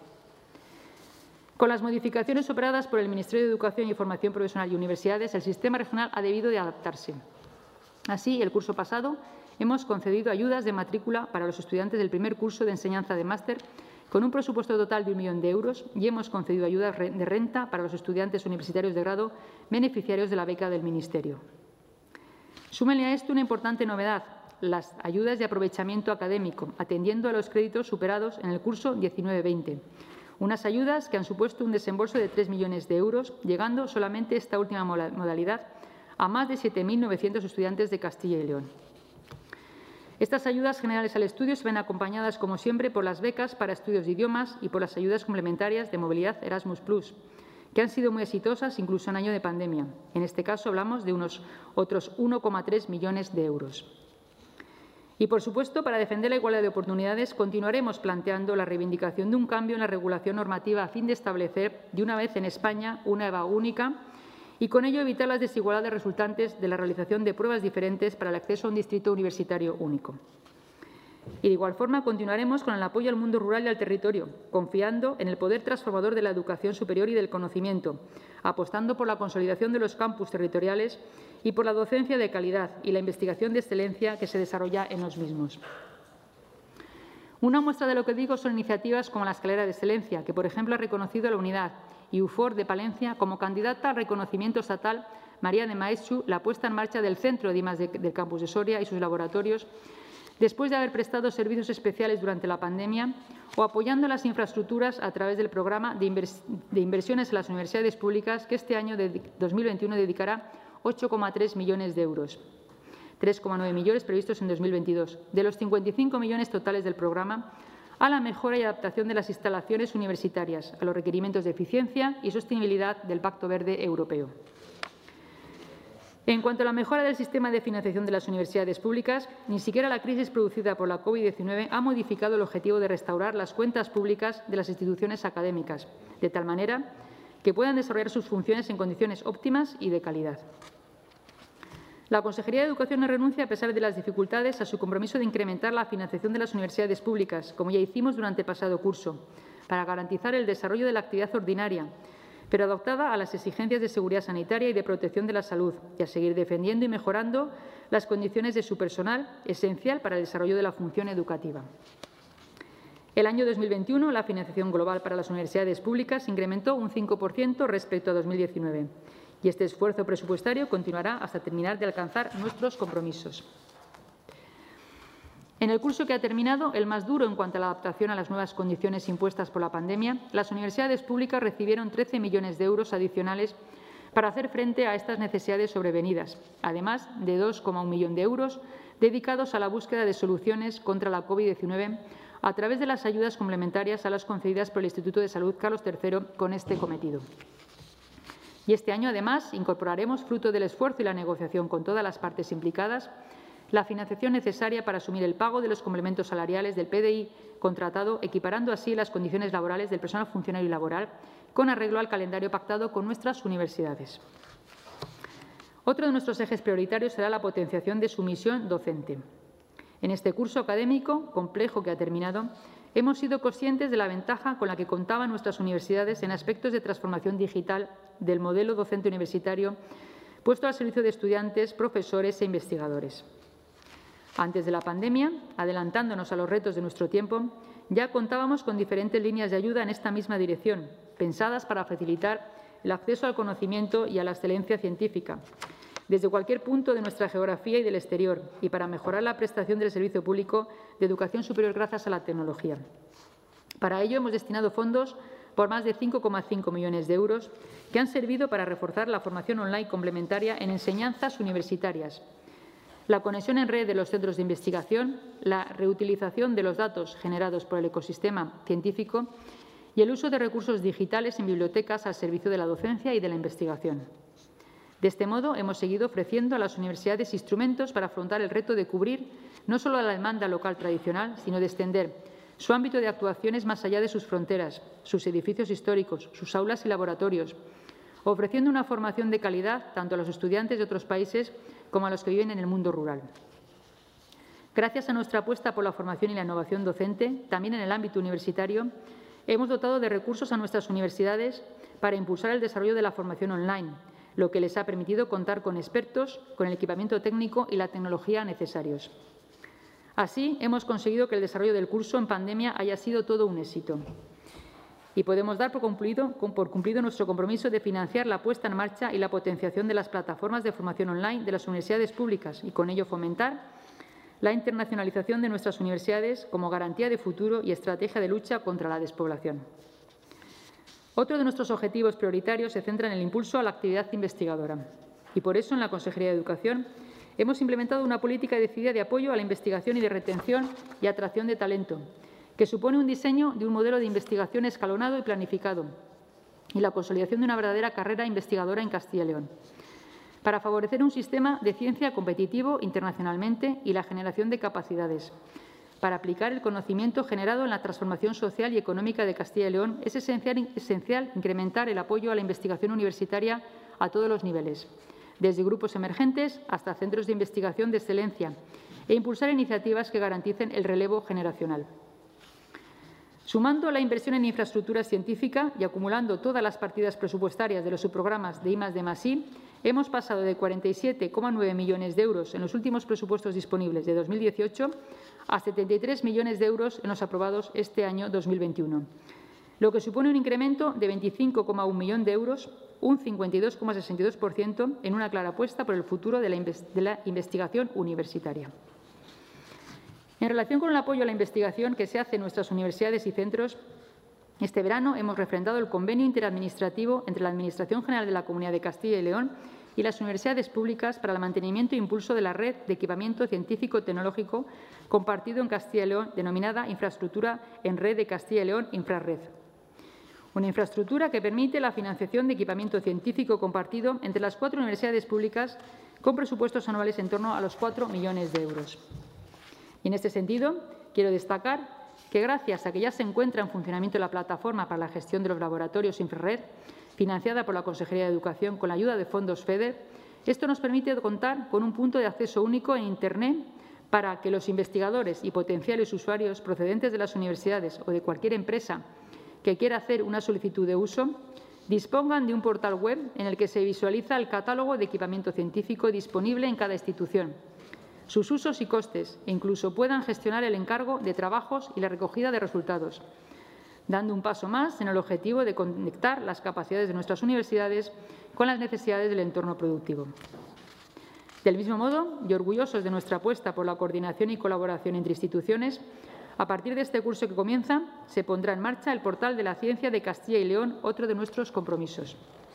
Con las modificaciones operadas por el Ministerio de Educación y Formación Profesional y Universidades, el sistema regional ha debido de adaptarse. Así, el curso pasado hemos concedido ayudas de matrícula para los estudiantes del primer curso de enseñanza de máster con un presupuesto total de 1 millón de euros, y hemos concedido ayudas de renta para los estudiantes universitarios de grado beneficiarios de la beca del Ministerio. Súmenle a esto una importante novedad: las ayudas de aprovechamiento académico, atendiendo a los créditos superados en el curso 19-20. Unas ayudas que han supuesto un desembolso de 3 millones de euros, llegando solamente esta última modalidad a más de 7.900 estudiantes de Castilla y León. Estas ayudas generales al estudio se ven acompañadas, como siempre, por las becas para estudios de idiomas y por las ayudas complementarias de movilidad Erasmus+, que han sido muy exitosas incluso en año de pandemia. En este caso hablamos de unos otros 1,3 millones de euros. Y, por supuesto, para defender la igualdad de oportunidades, continuaremos planteando la reivindicación de un cambio en la regulación normativa a fin de establecer, de una vez en España, una EBAU única y, con ello, evitar las desigualdades resultantes de la realización de pruebas diferentes para el acceso a un distrito universitario único. Y, de igual forma, continuaremos con el apoyo al mundo rural y al territorio, confiando en el poder transformador de la educación superior y del conocimiento, apostando por la consolidación de los campus territoriales y por la docencia de calidad y la investigación de excelencia que se desarrolla en los mismos. Una muestra de lo que digo son iniciativas como la Escalera de Excelencia, que, por ejemplo, ha reconocido a la unidad y UFOR de Palencia como candidata al reconocimiento estatal María de Maeztu, la puesta en marcha del Centro de I+D del campus de Soria y sus laboratorios, después de haber prestado servicios especiales durante la pandemia, o apoyando las infraestructuras a través del programa de inversiones en las universidades públicas, que este año de 2021 dedicará 8,3 millones de euros, 3,9 millones previstos en 2022, de los 55 millones totales del programa, a la mejora y adaptación de las instalaciones universitarias a los requerimientos de eficiencia y sostenibilidad del Pacto Verde Europeo. En cuanto a la mejora del sistema de financiación de las universidades públicas, ni siquiera la crisis producida por la COVID-19 ha modificado el objetivo de restaurar las cuentas públicas de las instituciones académicas, de tal manera que puedan desarrollar sus funciones en condiciones óptimas y de calidad. La Consejería de Educación no renuncia, a pesar de las dificultades, a su compromiso de incrementar la financiación de las universidades públicas, como ya hicimos durante el pasado curso, para garantizar el desarrollo de la actividad ordinaria, pero adaptada a las exigencias de seguridad sanitaria y de protección de la salud, y a seguir defendiendo y mejorando las condiciones de su personal, esencial para el desarrollo de la función educativa. El año 2021, la financiación global para las universidades públicas incrementó un 5% respecto a 2019. Y este esfuerzo presupuestario continuará hasta terminar de alcanzar nuestros compromisos. En el curso que ha terminado, el más duro en cuanto a la adaptación a las nuevas condiciones impuestas por la pandemia, las universidades públicas recibieron 13 millones de euros adicionales para hacer frente a estas necesidades sobrevenidas, además de 2,1 millones de euros dedicados a la búsqueda de soluciones contra la COVID-19 a través de las ayudas complementarias a las concedidas por el Instituto de Salud Carlos III con este cometido. Y este año, además, incorporaremos, fruto del esfuerzo y la negociación con todas las partes implicadas, la financiación necesaria para asumir el pago de los complementos salariales del PDI contratado, equiparando así las condiciones laborales del personal funcionario y laboral con arreglo al calendario pactado con nuestras universidades. Otro de nuestros ejes prioritarios será la potenciación de su misión docente. En este curso académico complejo que ha terminado, hemos sido conscientes de la ventaja con la que contaban nuestras universidades en aspectos de transformación digital del modelo docente universitario puesto al servicio de estudiantes, profesores e investigadores. Antes de la pandemia, adelantándonos a los retos de nuestro tiempo, ya contábamos con diferentes líneas de ayuda en esta misma dirección, pensadas para facilitar el acceso al conocimiento y a la excelencia científica, desde cualquier punto de nuestra geografía y del exterior, y para mejorar la prestación del servicio público de educación superior gracias a la tecnología. Para ello hemos destinado fondos por más de 5,5 millones de euros que han servido para reforzar la formación online complementaria en enseñanzas universitarias, la conexión en red de los centros de investigación, la reutilización de los datos generados por el ecosistema científico y el uso de recursos digitales en bibliotecas al servicio de la docencia y de la investigación. De este modo, hemos seguido ofreciendo a las universidades instrumentos para afrontar el reto de cubrir no solo la demanda local tradicional, sino de extender su ámbito de actuaciones más allá de sus fronteras, sus edificios históricos, sus aulas y laboratorios, ofreciendo una formación de calidad tanto a los estudiantes de otros países como a los que viven en el mundo rural. Gracias a nuestra apuesta por la formación y la innovación docente, también en el ámbito universitario, hemos dotado de recursos a nuestras universidades para impulsar el desarrollo de la formación online, lo que les ha permitido contar con expertos, con el equipamiento técnico y la tecnología necesarios. Así, hemos conseguido que el desarrollo del curso en pandemia haya sido todo un éxito. Y podemos dar por cumplido nuestro compromiso de financiar la puesta en marcha y la potenciación de las plataformas de formación online de las universidades públicas y, con ello, fomentar la internacionalización de nuestras universidades como garantía de futuro y estrategia de lucha contra la despoblación. Otro de nuestros objetivos prioritarios se centra en el impulso a la actividad investigadora. Y por eso, en la Consejería de Educación, hemos implementado una política decidida de apoyo a la investigación y de retención y atracción de talento, que supone un diseño de un modelo de investigación escalonado y planificado y la consolidación de una verdadera carrera investigadora en Castilla y León, para favorecer un sistema de ciencia competitivo internacionalmente y la generación de capacidades. Para aplicar el conocimiento generado en la transformación social y económica de Castilla y León, es esencial incrementar el apoyo a la investigación universitaria a todos los niveles, desde grupos emergentes hasta centros de investigación de excelencia, e impulsar iniciativas que garanticen el relevo generacional. Sumando la inversión en infraestructura científica y acumulando todas las partidas presupuestarias de los subprogramas de I+D+I, hemos pasado de 47,9 millones de euros en los últimos presupuestos disponibles de 2018 a 73 millones de euros en los aprobados este año 2021, lo que supone un incremento de 25,1 millón de euros, un 52,62%, en una clara apuesta por el futuro de la investigación universitaria. En relación con el apoyo a la investigación que se hace en nuestras universidades y centros, este verano hemos refrendado el convenio interadministrativo entre la Administración General de la Comunidad de Castilla y León y las universidades públicas para el mantenimiento e impulso de la red de equipamiento científico-tecnológico compartido en Castilla y León, denominada Infraestructura en Red de Castilla y León, Infrarred. Una infraestructura que permite la financiación de equipamiento científico compartido entre las 4 universidades públicas con presupuestos anuales en torno a los 4 millones de euros. Y en este sentido, quiero destacar que, gracias a que ya se encuentra en funcionamiento la plataforma para la gestión de los laboratorios Infrarred, financiada por la Consejería de Educación con la ayuda de fondos FEDER, esto nos permite contar con un punto de acceso único en Internet para que los investigadores y potenciales usuarios procedentes de las universidades o de cualquier empresa que quiera hacer una solicitud de uso dispongan de un portal web en el que se visualiza el catálogo de equipamiento científico disponible en cada institución, sus usos y costes, e incluso puedan gestionar el encargo de trabajos y la recogida de resultados, dando un paso más en el objetivo de conectar las capacidades de nuestras universidades con las necesidades del entorno productivo. Del mismo modo, y orgullosos de nuestra apuesta por la coordinación y colaboración entre instituciones, a partir de este curso que comienza, se pondrá en marcha el portal de la ciencia de Castilla y León, otro de nuestros compromisos.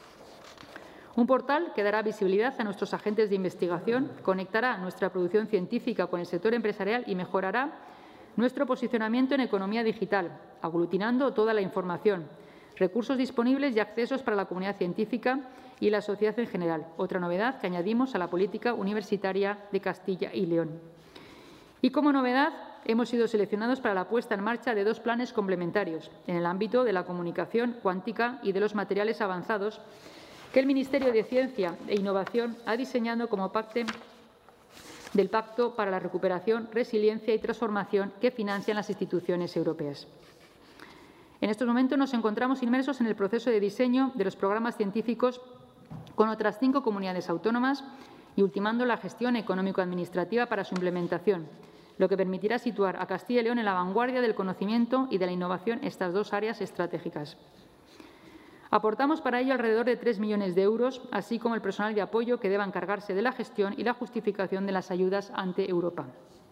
Un portal que dará visibilidad a nuestros agentes de investigación, conectará nuestra producción científica con el sector empresarial y mejorará nuestro posicionamiento en economía digital, aglutinando toda la información, recursos disponibles y accesos para la comunidad científica y la sociedad en general, otra novedad que añadimos a la política universitaria de Castilla y León. Y como novedad, hemos sido seleccionados para la puesta en marcha de 2 planes complementarios en el ámbito de la comunicación cuántica y de los materiales avanzados que el Ministerio de Ciencia e Innovación ha diseñado como parte del Pacto para la Recuperación, Resiliencia y Transformación que financian las instituciones europeas. En estos momentos nos encontramos inmersos en el proceso de diseño de los programas científicos con otras 5 comunidades autónomas y ultimando la gestión económico-administrativa para su implementación, lo que permitirá situar a Castilla y León en la vanguardia del conocimiento y de la innovación en estas 2 áreas estratégicas. Aportamos para ello alrededor de 3 millones de euros, así como el personal de apoyo que deba encargarse de la gestión y la justificación de las ayudas ante Europa.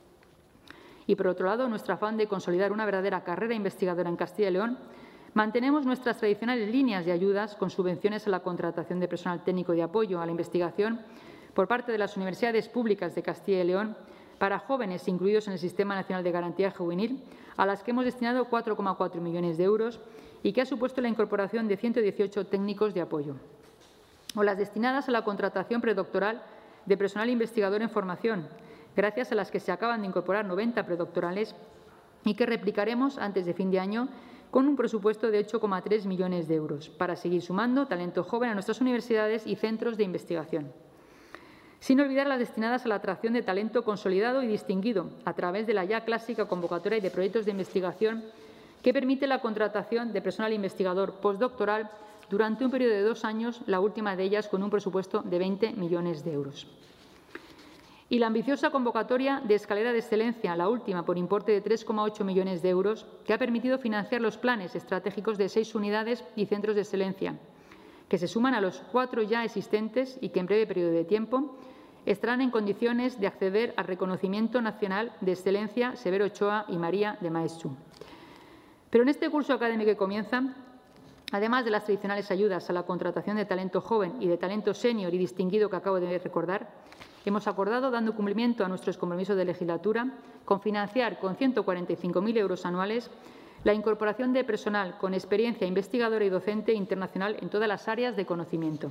Y, por otro lado, en nuestro afán de consolidar una verdadera carrera investigadora en Castilla y León, mantenemos nuestras tradicionales líneas de ayudas con subvenciones a la contratación de personal técnico de apoyo a la investigación por parte de las universidades públicas de Castilla y León para jóvenes incluidos en el Sistema Nacional de Garantía Juvenil, a las que hemos destinado 4,4 millones de euros y que ha supuesto la incorporación de 118 técnicos de apoyo, o las destinadas a la contratación predoctoral de personal investigador en formación, gracias a las que se acaban de incorporar 90 predoctorales y que replicaremos antes de fin de año con un presupuesto de 8,3 millones de euros para seguir sumando talento joven a nuestras universidades y centros de investigación. Sin olvidar las destinadas a la atracción de talento consolidado y distinguido a través de la ya clásica convocatoria de proyectos de investigación que permite la contratación de personal investigador postdoctoral durante un periodo de 2 años, la última de ellas con un presupuesto de 20 millones de euros. Y la ambiciosa convocatoria de Escalera de Excelencia, la última, por importe de 3,8 millones de euros, que ha permitido financiar los planes estratégicos de 6 unidades y centros de excelencia, que se suman a los 4 ya existentes y que en breve periodo de tiempo estarán en condiciones de acceder al reconocimiento nacional de excelencia Severo Ochoa y María de Maeztu. Pero en este curso académico que comienza, además de las tradicionales ayudas a la contratación de talento joven y de talento senior y distinguido que acabo de recordar, hemos acordado, dando cumplimiento a nuestros compromisos de legislatura, con financiar con 145.000 euros anuales la incorporación de personal con experiencia investigadora y docente internacional en todas las áreas de conocimiento.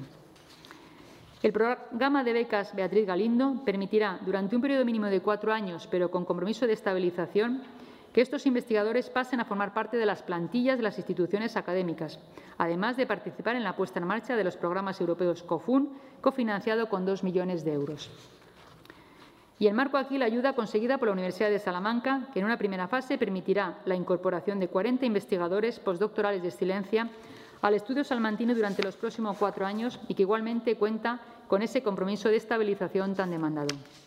El programa de becas Beatriz Galindo permitirá, durante un periodo mínimo de 4 años, pero con compromiso de estabilización, que estos investigadores pasen a formar parte de las plantillas de las instituciones académicas, además de participar en la puesta en marcha de los programas europeos COFUN, cofinanciado con 2 millones de euros. Y enmarco aquí la ayuda conseguida por la Universidad de Salamanca, que en una primera fase permitirá la incorporación de 40 investigadores postdoctorales de excelencia al estudio salmantino durante los próximos 4 años y que igualmente cuenta con ese compromiso de estabilización tan demandado.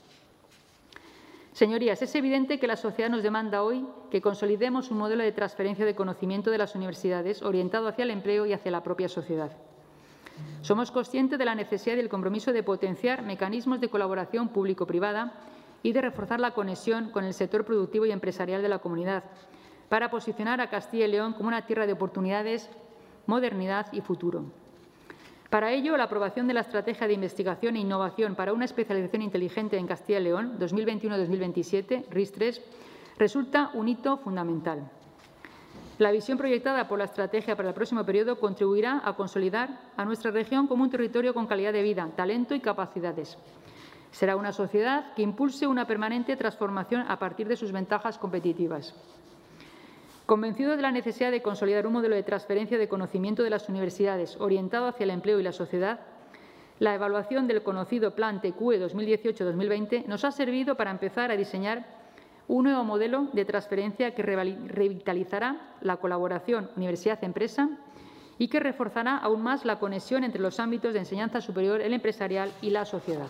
Señorías, es evidente que la sociedad nos demanda hoy que consolidemos un modelo de transferencia de conocimiento de las universidades orientado hacia el empleo y hacia la propia sociedad. Somos conscientes de la necesidad y el compromiso de potenciar mecanismos de colaboración público-privada y de reforzar la conexión con el sector productivo y empresarial de la comunidad para posicionar a Castilla y León como una tierra de oportunidades, modernidad y futuro. Para ello, la aprobación de la Estrategia de Investigación e Innovación para una especialización inteligente en Castilla y León 2021-2027, RIS3, resulta un hito fundamental. La visión proyectada por la estrategia para el próximo periodo contribuirá a consolidar a nuestra región como un territorio con calidad de vida, talento y capacidades. Será una sociedad que impulse una permanente transformación a partir de sus ventajas competitivas. Convencido de la necesidad de consolidar un modelo de transferencia de conocimiento de las universidades orientado hacia el empleo y la sociedad, la evaluación del conocido Plan TQE 2018-2020 nos ha servido para empezar a diseñar un nuevo modelo de transferencia que revitalizará la colaboración universidad-empresa y que reforzará aún más la conexión entre los ámbitos de enseñanza superior, el empresarial y la sociedad.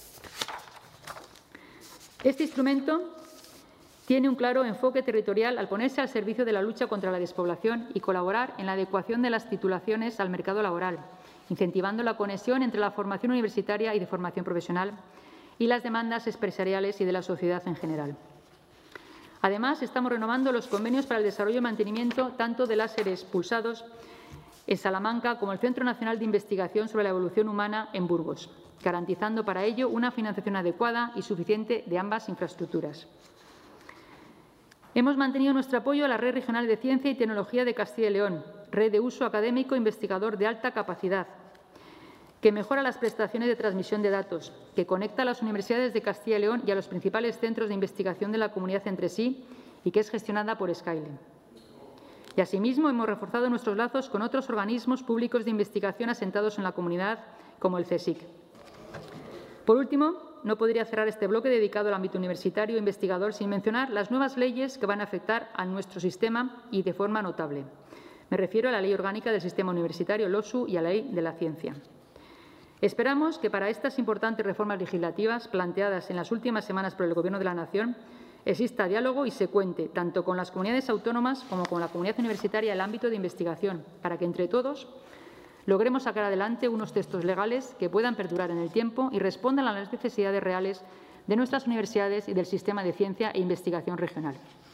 Este instrumento tiene un claro enfoque territorial al ponerse al servicio de la lucha contra la despoblación y colaborar en la adecuación de las titulaciones al mercado laboral, incentivando la conexión entre la formación universitaria y de formación profesional y las demandas empresariales y de la sociedad en general. Además, estamos renovando los convenios para el desarrollo y mantenimiento tanto de láseres pulsados en Salamanca como el Centro Nacional de Investigación sobre la Evolución Humana en Burgos, garantizando para ello una financiación adecuada y suficiente de ambas infraestructuras. Hemos mantenido nuestro apoyo a la Red Regional de Ciencia y Tecnología de Castilla y León, red de uso académico e investigador de alta capacidad, que mejora las prestaciones de transmisión de datos, que conecta a las universidades de Castilla y León y a los principales centros de investigación de la comunidad entre sí y que es gestionada por Skyle. Y asimismo hemos reforzado nuestros lazos con otros organismos públicos de investigación asentados en la comunidad, como el CSIC. Por último, no podría cerrar este bloque dedicado al ámbito universitario e investigador sin mencionar las nuevas leyes que van a afectar a nuestro sistema y de forma notable. Me refiero a la Ley Orgánica del Sistema Universitario, LOSU, y a la Ley de la Ciencia. Esperamos que para estas importantes reformas legislativas planteadas en las últimas semanas por el Gobierno de la Nación exista diálogo y se cuente tanto con las comunidades autónomas como con la comunidad universitaria en el ámbito de investigación, para que entre todos logremos sacar adelante unos textos legales que puedan perdurar en el tiempo y respondan a las necesidades reales de nuestras universidades y del sistema de ciencia e investigación regional.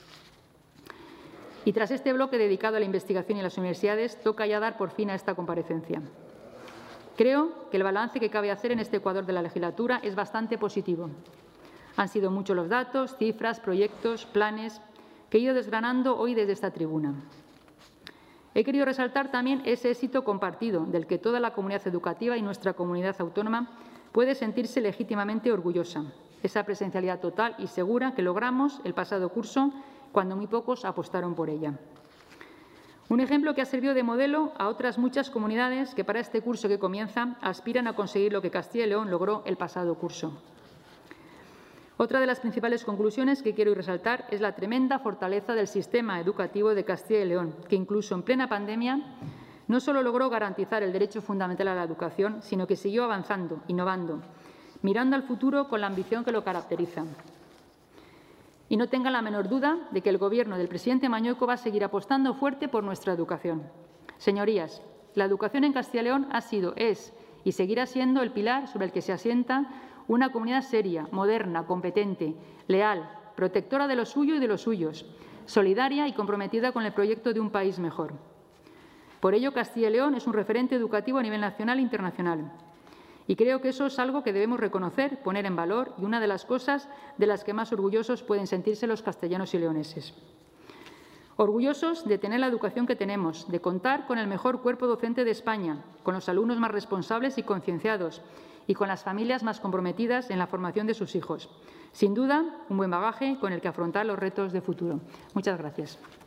Y tras este bloque dedicado a la investigación y a las universidades, toca ya dar por fin a esta comparecencia. Creo que el balance que cabe hacer en este Ecuador de la legislatura es bastante positivo. Han sido muchos los datos, cifras, proyectos, planes que he ido desgranando hoy desde esta tribuna. He querido resaltar también ese éxito compartido del que toda la comunidad educativa y nuestra comunidad autónoma puede sentirse legítimamente orgullosa. Esa presencialidad total y segura que logramos el pasado curso cuando muy pocos apostaron por ella. Un ejemplo que ha servido de modelo a otras muchas comunidades que para este curso que comienza aspiran a conseguir lo que Castilla y León logró el pasado curso. Otra de las principales conclusiones que quiero resaltar es la tremenda fortaleza del sistema educativo de Castilla y León, que incluso en plena pandemia no solo logró garantizar el derecho fundamental a la educación, sino que siguió avanzando, innovando, mirando al futuro con la ambición que lo caracteriza. Y no tengan la menor duda de que el Gobierno del presidente Mañueco va a seguir apostando fuerte por nuestra educación. Señorías, la educación en Castilla y León ha sido, es y seguirá siendo el pilar sobre el que se asienta una comunidad seria, moderna, competente, leal, protectora de lo suyo y de los suyos, solidaria y comprometida con el proyecto de un país mejor. Por ello, Castilla y León es un referente educativo a nivel nacional e internacional. Y creo que eso es algo que debemos reconocer, poner en valor y una de las cosas de las que más orgullosos pueden sentirse los castellanos y leoneses. Orgullosos de tener la educación que tenemos, de contar con el mejor cuerpo docente de España, con los alumnos más responsables y concienciados y con las familias más comprometidas en la formación de sus hijos. Sin duda, un buen bagaje con el que afrontar los retos de futuro. Muchas gracias.